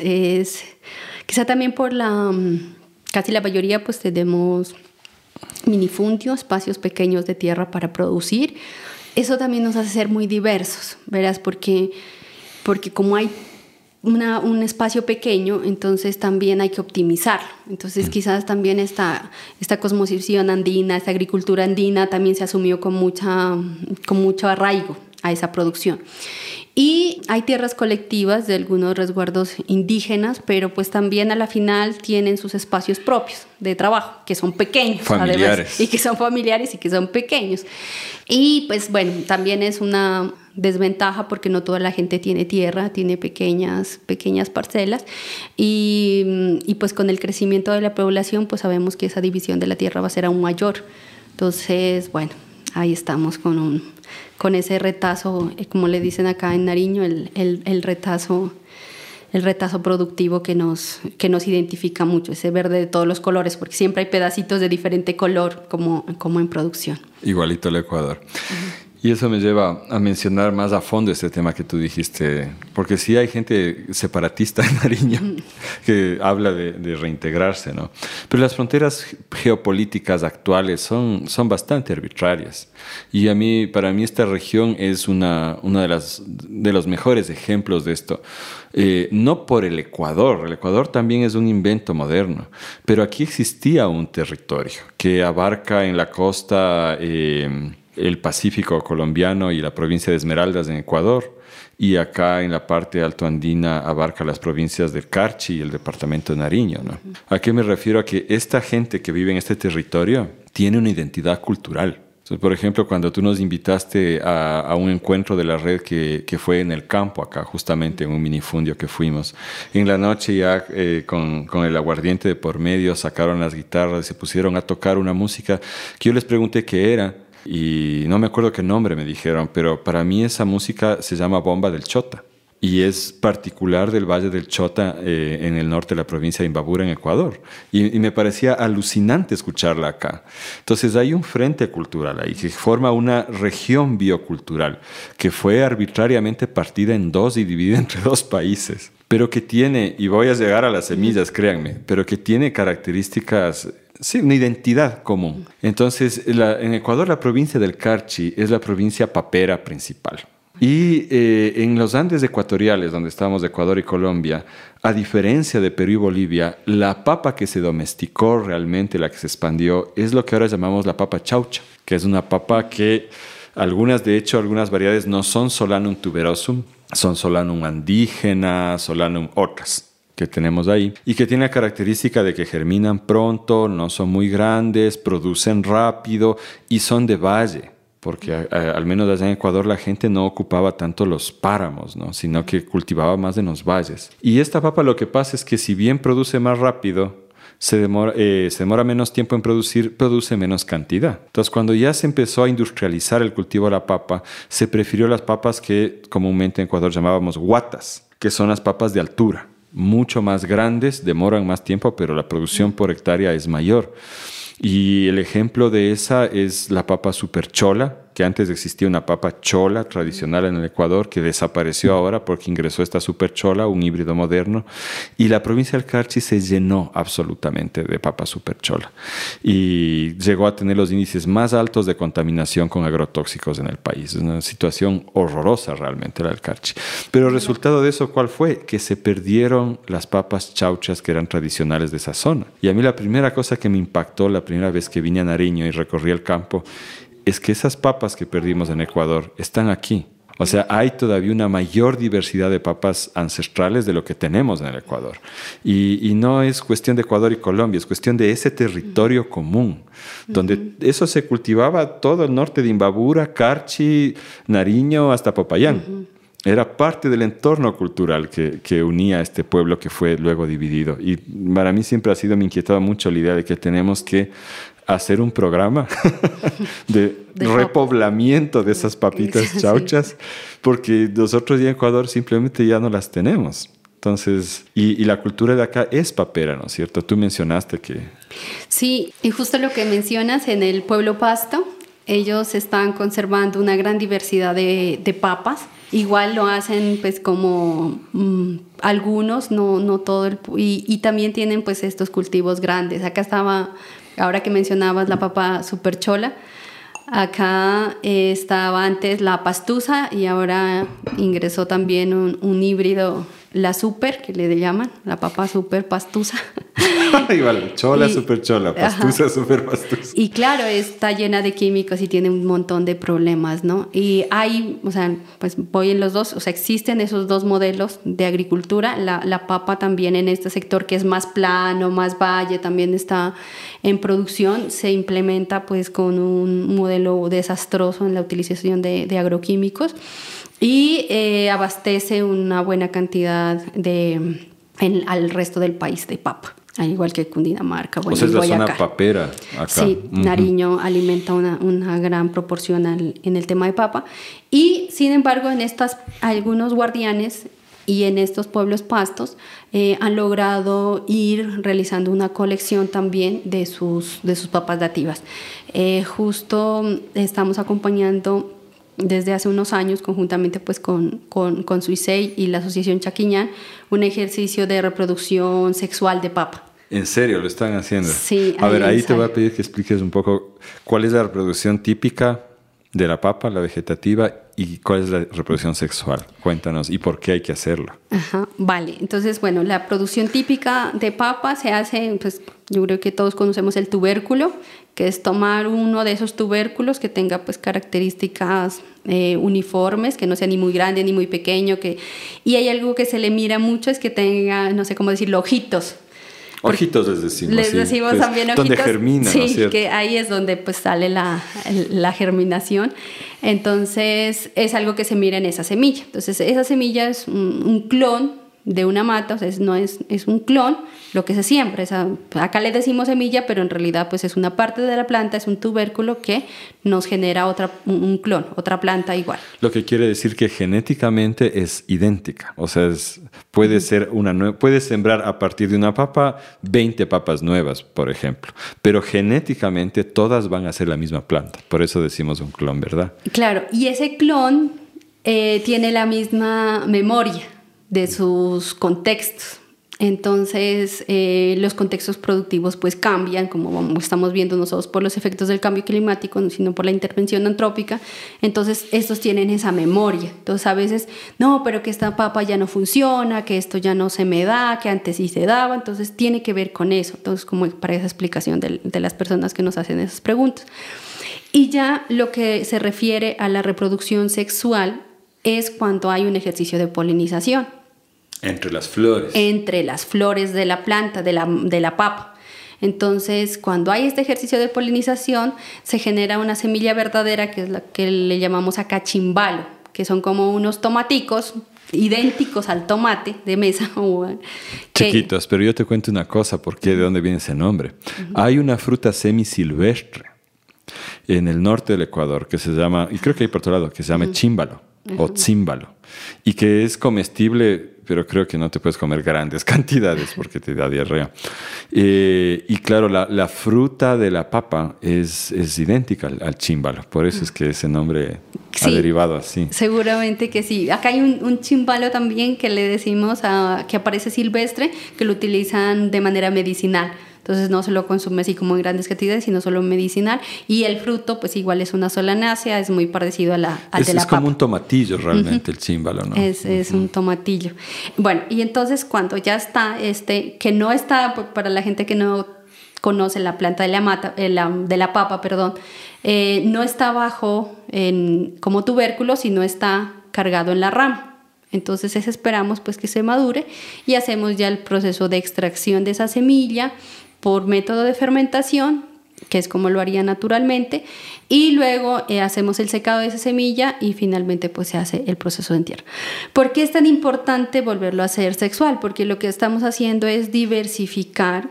quizá también por casi la mayoría pues tenemos... minifundio, espacios pequeños de tierra para producir. Eso también nos hace ser muy diversos, ¿verás? Porque como hay un espacio pequeño, entonces también hay que optimizarlo. Entonces quizás también esta cosmovisión andina, esta agricultura andina también se asumió con mucho arraigo a esa producción. Y hay tierras colectivas de algunos resguardos indígenas, pero pues también a la final tienen sus espacios propios de trabajo, que son pequeños, familiares. Además, y que son familiares y que son pequeños. Y pues bueno, también es una desventaja porque no toda la gente tiene tierra, tiene pequeñas parcelas y pues con el crecimiento de la población pues sabemos que esa división de la tierra va a ser aún mayor. Entonces, bueno, ahí estamos con ese retazo, como le dicen acá en Nariño, el retazo productivo que nos identifica mucho, ese verde de todos los colores, porque siempre hay pedacitos de diferente color como en producción. Igualito el Ecuador. Y eso me lleva a mencionar más a fondo este tema que tú dijiste, porque sí hay gente separatista en Nariño que habla de reintegrarse, ¿no? Pero las fronteras geopolíticas actuales son bastante arbitrarias. Y para mí esta región es una de los mejores ejemplos de esto. No por el Ecuador también es un invento moderno, pero aquí existía un territorio que abarca en la costa el Pacífico colombiano y la provincia de Esmeraldas en Ecuador, y acá en la parte altoandina abarca las provincias del Carchi y el departamento de Nariño, ¿no? ¿A qué me refiero? A que esta gente que vive en este territorio tiene una identidad cultural. Entonces, por ejemplo, cuando tú nos invitaste a un encuentro de la red que fue en el campo acá, justamente en un minifundio que fuimos, en la noche ya con el aguardiente de por medio sacaron las guitarras y se pusieron a tocar una música que yo les pregunté qué era y no me acuerdo qué nombre me dijeron, pero para mí esa música se llama Bomba del Chota y es particular del Valle del Chota en el norte de la provincia de Imbabura en Ecuador y me parecía alucinante escucharla acá. Entonces hay un frente cultural ahí que forma una región biocultural que fue arbitrariamente partida en dos y dividida entre dos países, pero que tiene, y voy a llegar a las semillas, créanme, pero que tiene características. Sí, una identidad común. Entonces, en Ecuador la provincia del Carchi es la provincia papera principal. Y en los Andes ecuatoriales, donde estamos Ecuador y Colombia, a diferencia de Perú y Bolivia, la papa que se domesticó realmente, la que se expandió, es lo que ahora llamamos la papa chaucha, que es una papa que algunas variedades no son Solanum tuberosum, son Solanum andígena, Solanum otras que tenemos ahí, y que tiene la característica de que germinan pronto, no son muy grandes, producen rápido y son de valle, porque al menos allá en Ecuador la gente no ocupaba tanto los páramos, ¿no? Sino que cultivaba más en los valles. Y esta papa lo que pasa es que si bien produce más rápido, se demora menos tiempo en producir, produce menos cantidad. Entonces, cuando ya se empezó a industrializar el cultivo de la papa, se prefirió las papas que comúnmente en Ecuador llamábamos guatas, que son las papas de altura. Mucho más grandes, demoran más tiempo, pero la producción por hectárea es mayor. Y el ejemplo de esa es la papa superchola, que antes existía una papa chola tradicional en el Ecuador, que desapareció ahora porque ingresó esta superchola, un híbrido moderno, y la provincia del Carchi se llenó absolutamente de papa superchola y llegó a tener los índices más altos de contaminación con agrotóxicos en el país. Es una situación horrorosa realmente la del Carchi. Pero el resultado de eso, ¿cuál fue? Que se perdieron las papas chauchas que eran tradicionales de esa zona. Y a mí la primera cosa que me impactó la primera vez que vine a Nariño y recorrí el campo es que esas papas que perdimos en Ecuador están aquí. O sea, hay todavía una mayor diversidad de papas ancestrales de lo que tenemos en el Ecuador. Y no es cuestión de Ecuador y Colombia, es cuestión de ese territorio común, donde eso se cultivaba todo el norte de Imbabura, Carchi, Nariño, hasta Popayán. Era parte del entorno cultural que unía a este pueblo que fue luego dividido. Y para mí siempre me inquietaba mucho la idea de que tenemos que hacer un programa de repoblamiento de esas papitas chauchas, porque nosotros ya en Ecuador simplemente ya no las tenemos. Entonces, y la cultura de acá es papera, ¿no es cierto? Tú mencionaste que... Sí, y justo lo que mencionas, en el pueblo Pasto, ellos están conservando una gran diversidad de papas. Igual lo hacen pues como algunos, no todo y también tienen pues estos cultivos grandes. Acá estaba, ahora que mencionabas la papa superchola, acá estaba antes la pastusa y ahora ingresó también un híbrido, la super, que le llaman, la papa super pastusa. Igual, chola, súper chola, pastusa, súper pastusa. Y claro, está llena de químicos y tiene un montón de problemas, ¿no? Y hay, o sea, pues voy en los dos, o sea, existen esos dos modelos de agricultura. La papa también en este sector que es más plano, más valle, también está en producción. Se implementa pues con un modelo desastroso en la utilización de agroquímicos y abastece una buena cantidad al resto del país de papa, al igual que Cundinamarca. Bueno, o sea, es la Boyacá. zona papera acá. Sí, Nariño alimenta una gran proporción en el tema de papa. Y sin embargo, algunos guardianes y en estos pueblos pastos han logrado ir realizando una colección también de sus papas nativas. Justo estamos acompañando desde hace unos años, conjuntamente pues con SUISEI y la Asociación Chaquiñán, un ejercicio de reproducción sexual de papa. ¿En serio lo están haciendo? Sí. A ver, ahí te voy a pedir que expliques un poco cuál es la reproducción típica de la papa, la vegetativa, y cuál es la reproducción sexual. Cuéntanos, y por qué hay que hacerlo. Ajá, vale. Entonces, bueno, la producción típica de papa se hace, pues yo creo que todos conocemos el tubérculo, que es tomar uno de esos tubérculos que tenga pues características uniformes, que no sea ni muy grande ni muy pequeño, y hay algo que se le mira mucho, es que tenga, no sé cómo decirlo, ojitos. Ojitos les decimos. Les decimos sí, también ojitos. Donde germina, sí, ¿no es cierto? Que ahí es donde pues sale la germinación. Entonces es algo que se mira en esa semilla. Entonces esa semilla es un clon de una mata, o sea, es un clon lo que se siembra. Acá le decimos semilla, pero en realidad pues es una parte de la planta, es un tubérculo que nos genera un clon, otra planta igual. Lo que quiere decir que genéticamente es idéntica. O sea, puede ser puedes sembrar a partir de una papa 20 papas nuevas, por ejemplo. Pero genéticamente todas van a ser la misma planta. Por eso decimos un clon, ¿verdad? Claro, y ese clon tiene la misma memoria de sus contextos. Entonces los contextos productivos pues cambian, como estamos viendo nosotros, por los efectos del cambio climático, sino por la intervención antrópica. Entonces estos tienen esa memoria. Entonces a veces, no, pero que esta papa ya no funciona, que esto ya no se me da, que antes sí se daba. Entonces tiene que ver con eso. Entonces, como para esa explicación de las personas que nos hacen esas preguntas. Y ya lo que se refiere a la reproducción sexual es cuando hay un ejercicio de polinización. Entre las flores. Entre las flores de la planta, de la papa. Entonces, cuando hay este ejercicio de polinización, se genera una semilla verdadera, que es la que le llamamos acá chimbalo, que son como unos tomaticos idénticos al tomate de mesa. Chiquitos, pero yo te cuento una cosa, ¿de dónde viene ese nombre? Hay una fruta semisilvestre en el norte del Ecuador que se llama, y creo que hay por otro lado, que se llama chímbalo o címbalo, y que es comestible, pero creo que no te puedes comer grandes cantidades porque te da diarrea. Y claro, la fruta de la papa es idéntica al chímbalo, por eso es que ese nombre ha derivado así. Seguramente que sí. Acá hay un chímbalo también que le decimos que aparece silvestre, que lo utilizan de manera medicinal. Entonces no se lo consume así como en grandes cantidades, sino solo medicinal. Y el fruto, pues igual es una solanácea, es muy parecido al de la papa. Es como un tomatillo realmente el chímbalo, ¿no? Es un tomatillo. Bueno, y entonces cuando ya está que no está, para la gente que no conoce la planta de la papa, no está abajo como tubérculo, sino está cargado en la rama. Entonces esperamos pues que se madure y hacemos ya el proceso de extracción de esa semilla por método de fermentación, que es como lo haría naturalmente, y luego hacemos el secado de esa semilla y finalmente pues se hace el proceso de entierro. ¿Por qué es tan importante volverlo a hacer sexual? Porque lo que estamos haciendo es diversificar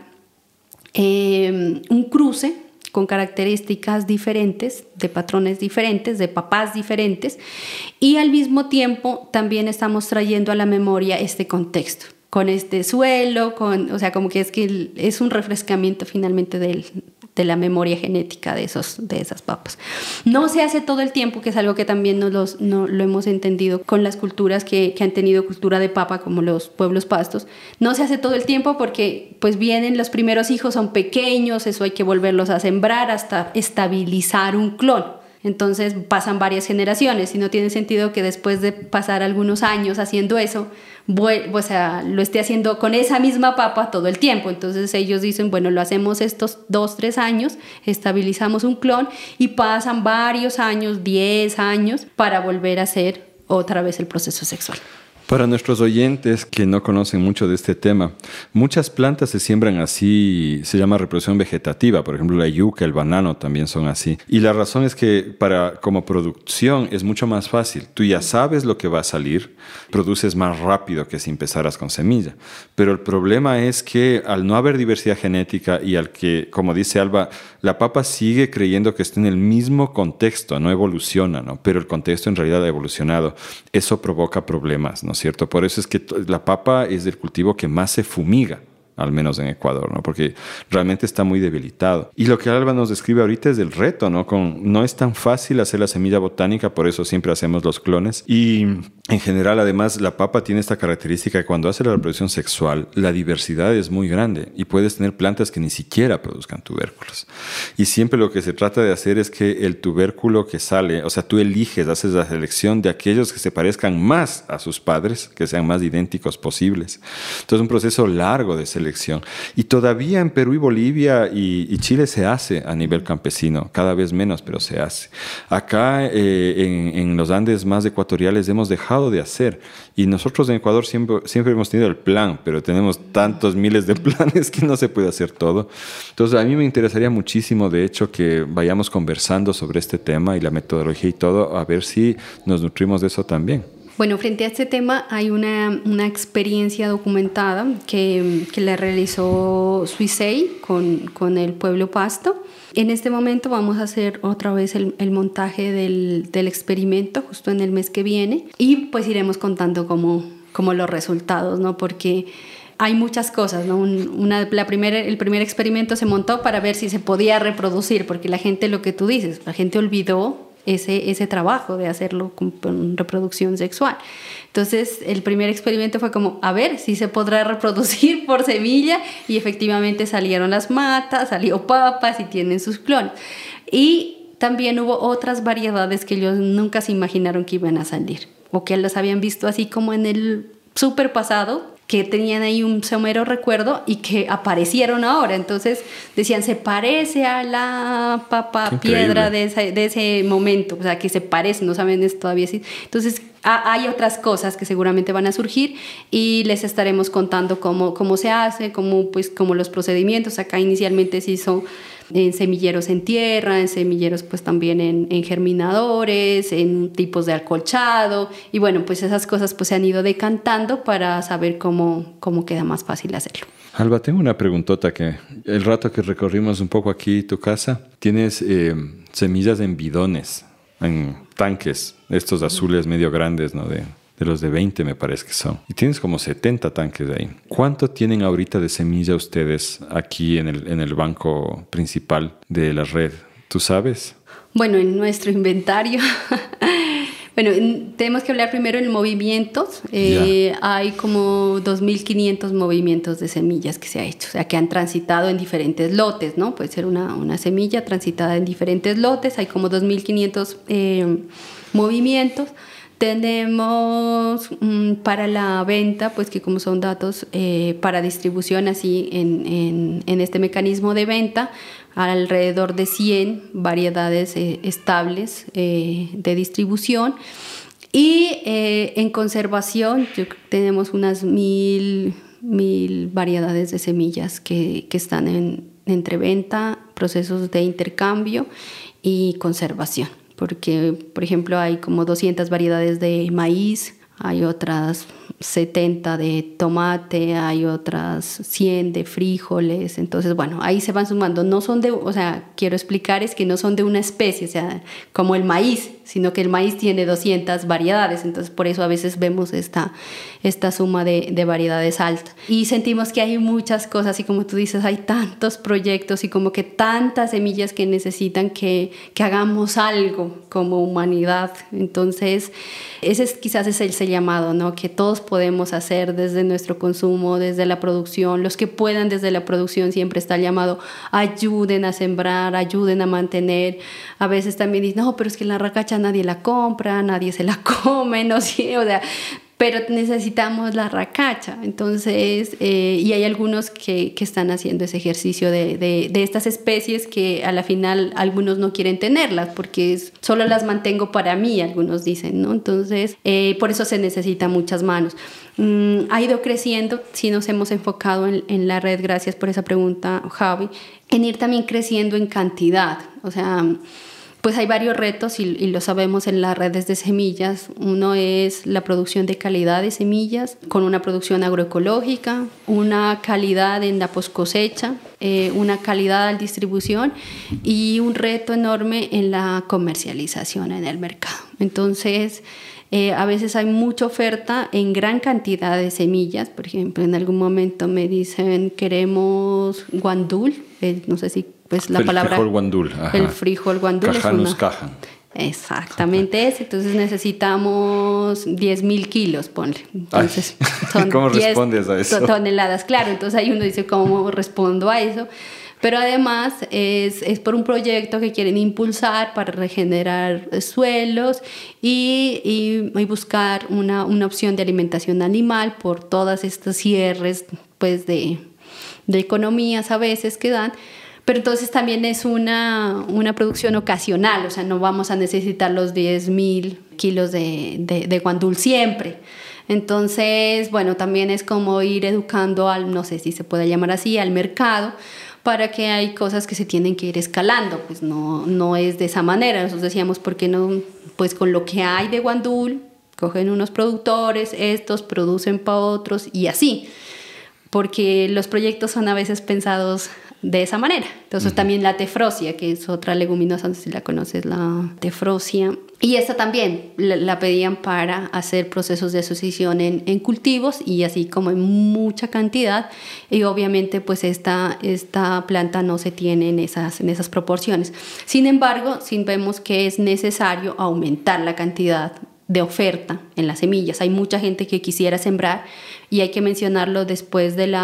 un cruce con características diferentes, de patrones diferentes, de papás diferentes, y al mismo tiempo también estamos trayendo a la memoria este contexto, con este suelo, o sea, como que es un refrescamiento finalmente de la memoria genética de esas papas. No se hace todo el tiempo, que es algo que también no lo hemos entendido con las culturas que han tenido cultura de papa, como los pueblos pastos. No se hace todo el tiempo porque pues vienen los primeros hijos, son pequeños, eso hay que volverlos a sembrar hasta estabilizar un clon. Entonces pasan varias generaciones y no tiene sentido que después de pasar algunos años haciendo eso, o sea, lo esté haciendo con esa misma papa todo el tiempo. Entonces ellos dicen, bueno, lo hacemos estos 2-3 años, estabilizamos un clon y pasan varios años, 10 años, para volver a hacer otra vez el proceso sexual. Para nuestros oyentes que no conocen mucho de este tema, muchas plantas se siembran así, se llama reproducción vegetativa. Por ejemplo, la yuca, el banano también son así. Y la razón es que como producción es mucho más fácil. Tú ya sabes lo que va a salir, produces más rápido que si empezaras con semilla. Pero el problema es que al no haber diversidad genética y al que, como dice Alba, la papa sigue creyendo que está en el mismo contexto, no evoluciona, ¿no? Pero el contexto en realidad ha evolucionado. Eso provoca problemas, ¿no es cierto? Por eso es que la papa es el cultivo que más se fumiga, al menos en Ecuador, ¿no? Porque realmente está muy debilitado. Y lo que Alba nos describe ahorita es el reto, ¿no? No es tan fácil hacer la semilla botánica, por eso siempre hacemos los clones. Y en general, además, la papa tiene esta característica que cuando hace la reproducción sexual, la diversidad es muy grande y puedes tener plantas que ni siquiera produzcan tubérculos. Y siempre lo que se trata de hacer es que el tubérculo que sale, o sea, tú eliges, haces la selección de aquellos que se parezcan más a sus padres, que sean más idénticos posibles. Entonces, es un proceso largo de selección. Y todavía en Perú y Bolivia y Chile se hace a nivel campesino, cada vez menos, pero se hace. Acá en los Andes más ecuatoriales hemos dejado de hacer. Y nosotros en Ecuador siempre hemos tenido el plan, pero tenemos tantos miles de planes que no se puede hacer todo. Entonces, a mí me interesaría muchísimo, de hecho, que vayamos conversando sobre este tema y la metodología y todo, a ver si nos nutrimos de eso también. Bueno, frente a este tema hay una experiencia documentada que la realizó Suisei con el pueblo Pasto. En este momento vamos a hacer otra vez el montaje del experimento justo en el mes que viene y pues iremos contando como los resultados, ¿no? Porque hay muchas cosas, ¿no? El primer experimento se montó para ver si se podía reproducir, porque la gente, lo que tú dices, la gente olvidó ese trabajo de hacerlo con reproducción sexual. Entonces, el primer experimento fue como, a ver si se podrá reproducir por semilla, y efectivamente salieron las matas, salió papas y tienen sus clones. Y también hubo otras variedades que ellos nunca se imaginaron que iban a salir, o que las habían visto así como en el súper pasado, que tenían ahí un somero recuerdo y que aparecieron ahora. Entonces decían, se parece a la papa piedra de ese momento, o sea, que se parece, no saben todavía si. Entonces hay otras cosas que seguramente van a surgir y les estaremos contando cómo se hace, cómo los procedimientos. Acá inicialmente se hizo en semilleros en tierra, en semilleros pues también en germinadores, en tipos de acolchado, y bueno, pues esas cosas pues se han ido decantando para saber cómo queda más fácil hacerlo. Alba, tengo una preguntota que el rato que recorrimos un poco aquí tu casa, tienes semillas en bidones, en tanques, estos azules medio grandes, ¿no? De los de 20 me parece que son. Y tienes como 70 tanques ahí. ¿Cuánto tienen ahorita de semilla ustedes aquí en el banco principal de la red? ¿Tú sabes? Bueno, en nuestro inventario... Bueno, tenemos que hablar primero en movimientos. Hay como 2.500 movimientos de semillas que se ha hecho, o sea, que han transitado en diferentes lotes, ¿no? Puede ser una semilla transitada en diferentes lotes. Hay como 2.500 movimientos. Tenemos para la venta, pues que como son datos para distribución así en este mecanismo de venta, alrededor de 100 variedades estables de distribución. Y en conservación tenemos unas 1.000 variedades de semillas que están entre venta, procesos de intercambio y conservación. Porque, por ejemplo, hay como 200 variedades de maíz, hay otras 70 de tomate, hay otras 100 de frijoles. Entonces, bueno, ahí se van sumando. No son o sea, quiero explicar es que no son de una especie, o sea, como el maíz, sino que el maíz tiene 200 variedades, entonces por eso a veces vemos esta suma de variedades alta. Y sentimos que hay muchas cosas, y como tú dices, hay tantos proyectos y como que tantas semillas que necesitan que hagamos algo como humanidad. Entonces, quizás es el llamado, ¿no? Que todos podemos hacer desde nuestro consumo, desde la producción. Los que puedan desde la producción, siempre está el llamado, ayuden a sembrar, ayuden a mantener. A veces también dicen, no, pero es que la racacha nadie la compra, nadie se la come, no sé, o sea, pero necesitamos la racacha. Entonces, y hay algunos que están haciendo ese ejercicio de estas especies que a la final algunos no quieren tenerlas porque solo las mantengo para mí, algunos dicen, ¿no? Entonces, por eso se necesitan muchas manos. Ha ido creciendo, sí nos hemos enfocado en la red, gracias por esa pregunta, Javi, en ir también creciendo en cantidad. O sea, pues hay varios retos y lo sabemos en las redes de semillas. Uno es la producción de calidad de semillas con una producción agroecológica, una calidad en la poscosecha, una calidad en distribución y un reto enorme en la comercialización en el mercado. Entonces, a veces hay mucha oferta en gran cantidad de semillas. Por ejemplo, en algún momento me dicen, queremos guandul, no sé si pues la palabra... Frijol guandul. Ajá. El frijol guandul Cajanus, es una... cajan. Exactamente ese. Entonces necesitamos 10.000 kilos, ponle. Entonces, son ¿cómo respondes a eso? Toneladas, claro. Entonces ahí uno dice, ¿cómo respondo a eso? Pero además es por un proyecto que quieren impulsar para regenerar suelos y buscar una opción de alimentación animal por todas estos cierres pues, de economías a veces que dan. Pero entonces también es una producción ocasional, o sea, no vamos a necesitar los 10.000 kilos de guandul siempre. Entonces, bueno, también es como ir educando no sé si se puede llamar así, al mercado, para que hay cosas que se tienen que ir escalando, pues no es de esa manera. Nosotros decíamos, ¿por qué no? Pues con lo que hay de guandul, cogen unos productores, estos producen para otros y así, porque los proyectos son a veces pensados de esa manera. Entonces también la tefrosia, que es otra leguminosa, no sé si la conoces, la tefrosia. Y esta también la pedían para hacer procesos de asociación en cultivos y así como en mucha cantidad. Y obviamente pues esta planta no se tiene en esas proporciones. Sin embargo, sí vemos que es necesario aumentar la cantidad de oferta en las semillas. Hay mucha gente que quisiera sembrar y hay que mencionarlo después de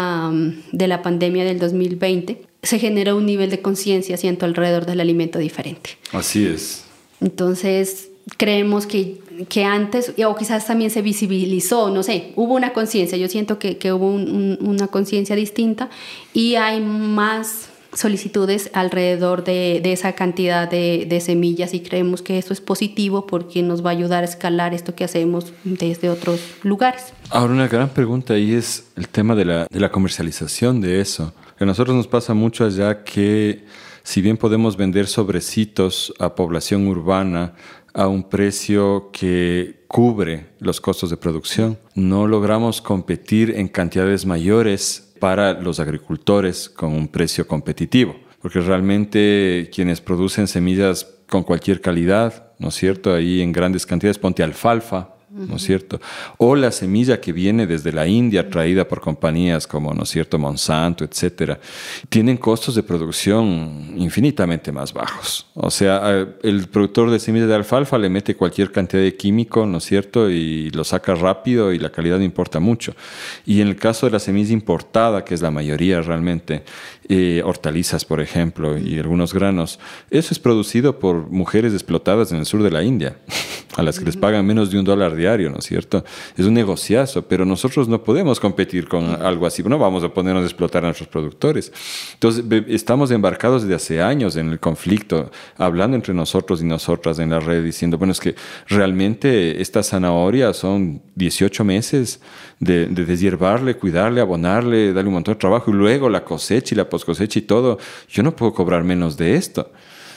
la pandemia del 2020. Se genera un nivel de conciencia, siento, alrededor del alimento diferente. Así es. Entonces, creemos que antes, o quizás también se visibilizó, no sé, hubo una conciencia. Yo siento que hubo una conciencia distinta y hay más solicitudes alrededor de esa cantidad de semillas y creemos que eso es positivo porque nos va a ayudar a escalar esto que hacemos desde otros lugares. Ahora, una gran pregunta ahí es el tema de la comercialización de eso. A nosotros nos pasa mucho allá que si bien podemos vender sobrecitos a población urbana a un precio que cubre los costos de producción, no logramos competir en cantidades mayores para los agricultores con un precio competitivo, porque realmente quienes producen semillas con cualquier calidad, ¿no es cierto? Ahí en grandes cantidades, ponte alfalfa, ¿no es cierto? O la semilla que viene desde la India, traída por compañías como, ¿no es cierto?, Monsanto, etcétera, tienen costos de producción infinitamente más bajos. O sea, el productor de semillas de alfalfa le mete cualquier cantidad de químico, ¿no es cierto?, y lo saca rápido y la calidad no importa mucho. Y en el caso de la semilla importada, que es la mayoría realmente, hortalizas, por ejemplo, y algunos granos, eso es producido por mujeres explotadas en el sur de la India, a las que les pagan menos de $1 diario, ¿no es cierto? Es un negociazo, pero nosotros no podemos competir con algo así, no vamos a ponernos a explotar a nuestros productores. Entonces, estamos embarcados desde hace años en el conflicto, hablando entre nosotros y nosotras en la red, diciendo, bueno, es que realmente esta zanahoria son 18 meses de deshiervarle, cuidarle, abonarle, darle un montón de trabajo, y luego la cosecha y la poscosecha y todo. Yo no puedo cobrar menos de esto.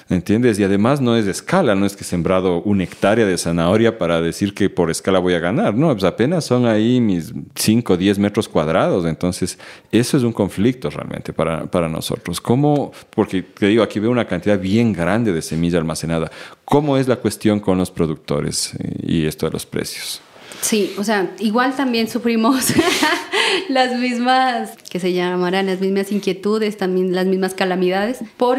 ¿entiendes? Y además no es de escala, no es que he sembrado 1 hectárea de zanahoria para decir que por escala voy a ganar, no, pues apenas son ahí mis 5 o 10 metros cuadrados, entonces eso es un conflicto realmente para nosotros. ¿Cómo? Porque te digo, aquí veo una cantidad bien grande de semilla almacenada. ¿Cómo es la cuestión con los productores y esto de los precios? Sí, o sea, igual también sufrimos las mismas, que se llamarán las mismas inquietudes, también las mismas calamidades,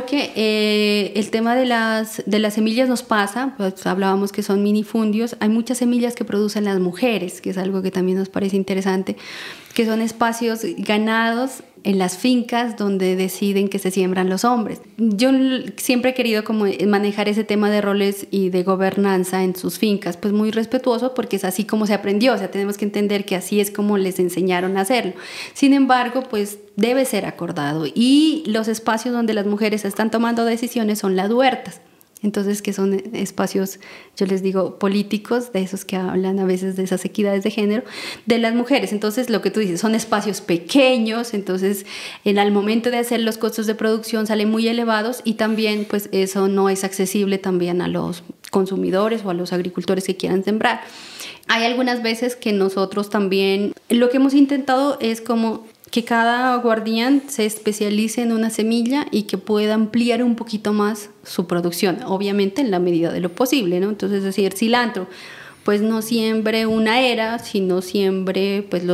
porque el tema de las semillas nos pasa, pues hablábamos que son minifundios, hay muchas semillas que producen las mujeres, que es algo que también nos parece interesante, que son espacios ganados en las fincas donde deciden que se siembran los hombres. Yo siempre he querido como manejar ese tema de roles y de gobernanza en sus fincas, pues muy respetuoso porque es así como se aprendió, o sea, tenemos que entender que así es como les enseñaron a hacerlo. Sin embargo, pues debe ser acordado y los espacios donde las mujeres están tomando decisiones son las huertas. Entonces, que son espacios, yo les digo, políticos, de esos que hablan a veces de esas equidades de género, de las mujeres. Entonces, lo que tú dices, son espacios pequeños, entonces, al momento de hacer los costos de producción salen muy elevados y también, pues, eso no es accesible también a los consumidores o a los agricultores que quieran sembrar. Hay algunas veces que nosotros también, lo que hemos intentado es como que cada guardián se especialice en una semilla y que pueda ampliar un poquito más su producción, obviamente en la medida de lo posible, ¿no? Entonces, es decir, cilantro, pues no siembre una era, sino siembre pues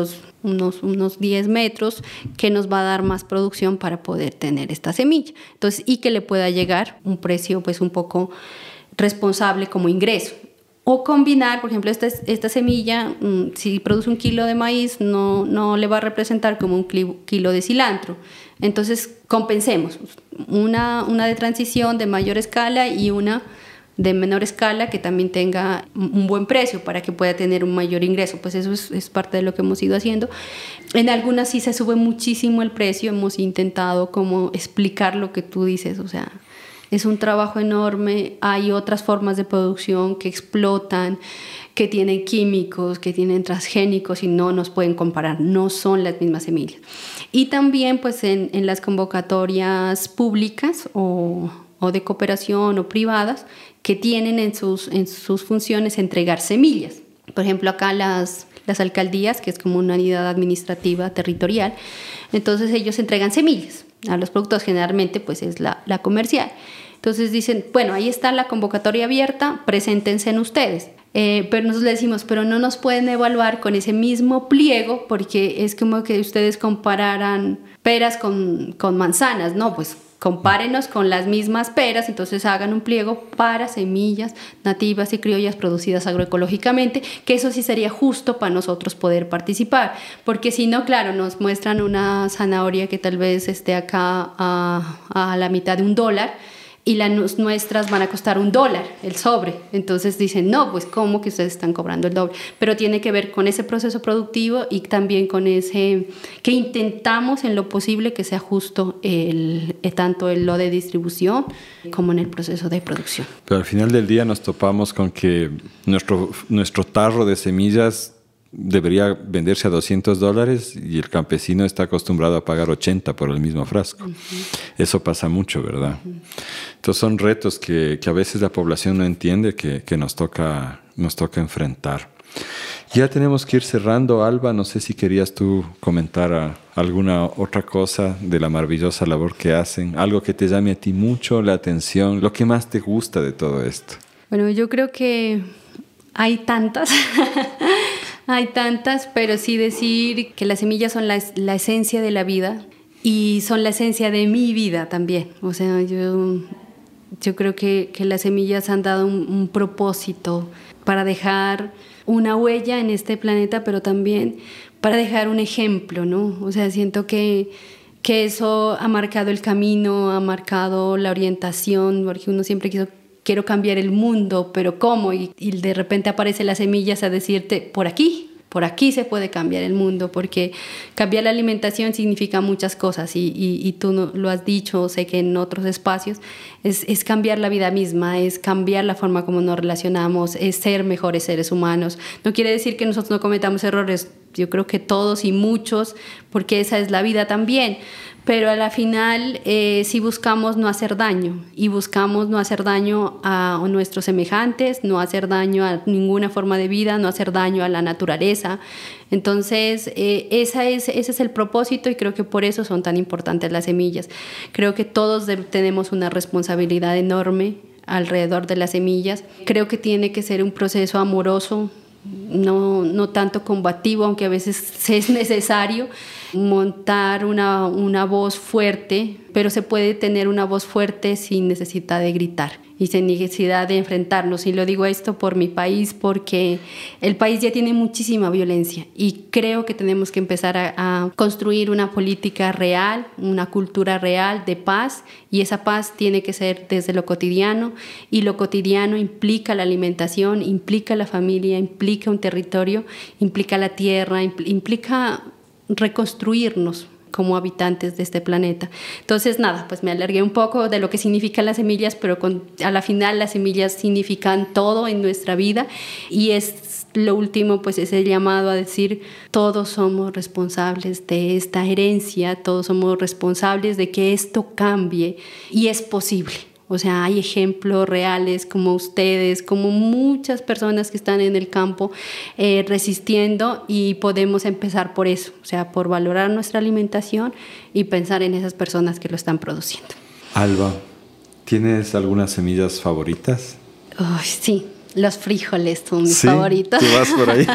unos 10 metros que nos va a dar más producción para poder tener esta semilla. Entonces, y que le pueda llegar un precio pues un poco responsable como ingreso. O combinar, por ejemplo, esta semilla, si produce 1 kilo de maíz, no le va a representar como 1 kilo de cilantro. Entonces, compensemos una de transición de mayor escala y una de menor escala que también tenga un buen precio para que pueda tener un mayor ingreso. Pues eso es parte de lo que hemos ido haciendo. En algunas sí se sube muchísimo el precio. Hemos intentado como explicar lo que tú dices, o sea, es un trabajo enorme, hay otras formas de producción que explotan, que tienen químicos, que tienen transgénicos y no nos pueden comparar, no son las mismas semillas. Y también pues en las convocatorias públicas o de cooperación o privadas que tienen en sus funciones entregar semillas. Por ejemplo, acá las alcaldías, que es como una unidad administrativa territorial, entonces ellos entregan semillas a los productos, generalmente pues es la comercial. Entonces dicen, bueno, ahí está la convocatoria abierta, preséntense en ustedes. Pero nosotros le decimos, pero no nos pueden evaluar con ese mismo pliego porque es como que ustedes compararan peras con manzanas, no, pues compárenos con las mismas peras, entonces hagan un pliego para semillas nativas y criollas producidas agroecológicamente, que eso sí sería justo para nosotros poder participar, porque si no, claro, nos muestran una zanahoria que tal vez esté acá a la mitad de $1 y las nuestras van a costar $1 el sobre. Entonces dicen, no, pues ¿cómo que ustedes están cobrando el doble? Pero tiene que ver con ese proceso productivo y también con ese que intentamos en lo posible que sea justo tanto en lo de distribución como en el proceso de producción. Pero al final del día nos topamos con que nuestro tarro de semillas debería venderse a $200 y el campesino está acostumbrado a pagar 80 por el mismo frasco. Uh-huh. Eso pasa mucho, ¿verdad? Uh-huh. Entonces son retos que a veces la población no entiende que nos toca enfrentar. Ya tenemos que ir cerrando, Alba. No sé si querías tú comentar alguna otra cosa de la maravillosa labor que hacen, algo que te llame a ti mucho la atención, lo que más te gusta de todo esto. Bueno, yo creo que hay tantas... Hay tantas, pero sí decir que las semillas son la esencia de la vida y son la esencia de mi vida también. O sea, yo creo que las semillas han dado un propósito para dejar una huella en este planeta, pero también para dejar un ejemplo, ¿no? O sea, siento que eso ha marcado el camino, ha marcado la orientación, porque uno siempre quiero cambiar el mundo, pero ¿cómo? Y de repente aparecen las semillas a decirte, por aquí se puede cambiar el mundo, porque cambiar la alimentación significa muchas cosas y tú lo has dicho, sé que en otros espacios, es cambiar la vida misma, es cambiar la forma como nos relacionamos, es ser mejores seres humanos. No quiere decir que nosotros no cometamos errores, yo creo que todos y muchos, porque esa es la vida también. Pero a la final sí buscamos no hacer daño, y buscamos no hacer daño a nuestros semejantes, no hacer daño a ninguna forma de vida, no hacer daño a la naturaleza. Entonces ese es el propósito, y creo que por eso son tan importantes las semillas. Creo que todos tenemos una responsabilidad enorme alrededor de las semillas. Creo que tiene que ser un proceso amoroso, no tanto combativo, aunque a veces es necesario montar una voz fuerte, pero se puede tener una voz fuerte sin necesidad de gritar y sin necesidad de enfrentarnos. Y lo digo esto por mi país, porque el país ya tiene muchísima violencia, y creo que tenemos que empezar a construir una política real, una cultura real de paz, y esa paz tiene que ser desde lo cotidiano, y lo cotidiano implica la alimentación, implica la familia, implica un territorio, implica la tierra, implica reconstruirnos como habitantes de este planeta. Entonces, nada, pues me alargué un poco de lo que significan las semillas, pero a la final las semillas significan todo en nuestra vida, y es lo último, pues es el llamado a decir: todos somos responsables de esta herencia, todos somos responsables de que esto cambie, y es posible. O sea, hay ejemplos reales como ustedes, como muchas personas que están en el campo resistiendo, y podemos empezar por eso, o sea, por valorar nuestra alimentación y pensar en esas personas que lo están produciendo. Alba, ¿tienes algunas semillas favoritas? Sí. Los frijoles son mis favoritos. ¿Tú vas por ahí?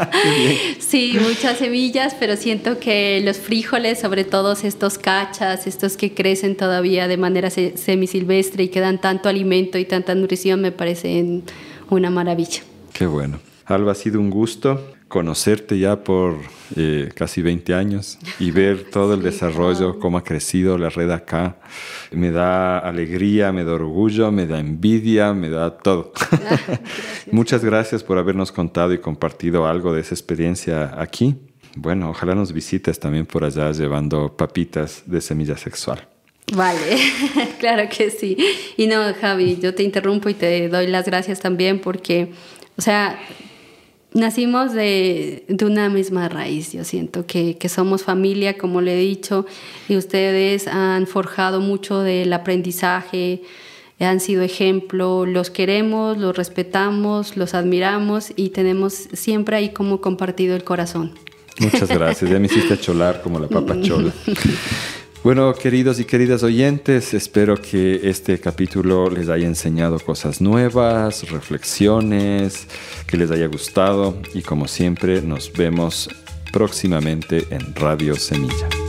Sí, muchas semillas, pero siento que los frijoles, sobre todo estos cachas, estos que crecen todavía de manera semisilvestre y que dan tanto alimento y tanta nutrición, me parecen una maravilla. Qué bueno. Alba, ha sido un gusto conocerte ya por casi 20 años y ver todo el desarrollo, cómo ha crecido la red acá. Me da alegría, me da orgullo, me da envidia, me da todo. Muchas gracias por habernos contado y compartido algo de esa experiencia aquí. Bueno, ojalá nos visites también por allá llevando papitas de semilla sexual. Vale, claro que sí. Y no, Javi, yo te interrumpo y te doy las gracias también porque, o sea, nacimos de una misma raíz. Yo siento que somos familia, como le he dicho, y ustedes han forjado mucho del aprendizaje, han sido ejemplo, los queremos, los respetamos, los admiramos, y tenemos siempre ahí como compartido el corazón. Muchas gracias, ya me hiciste cholar como la papa chola. Bueno, queridos y queridas oyentes, espero que este capítulo les haya enseñado cosas nuevas, reflexiones, que les haya gustado, y como siempre nos vemos próximamente en Radio Semilla.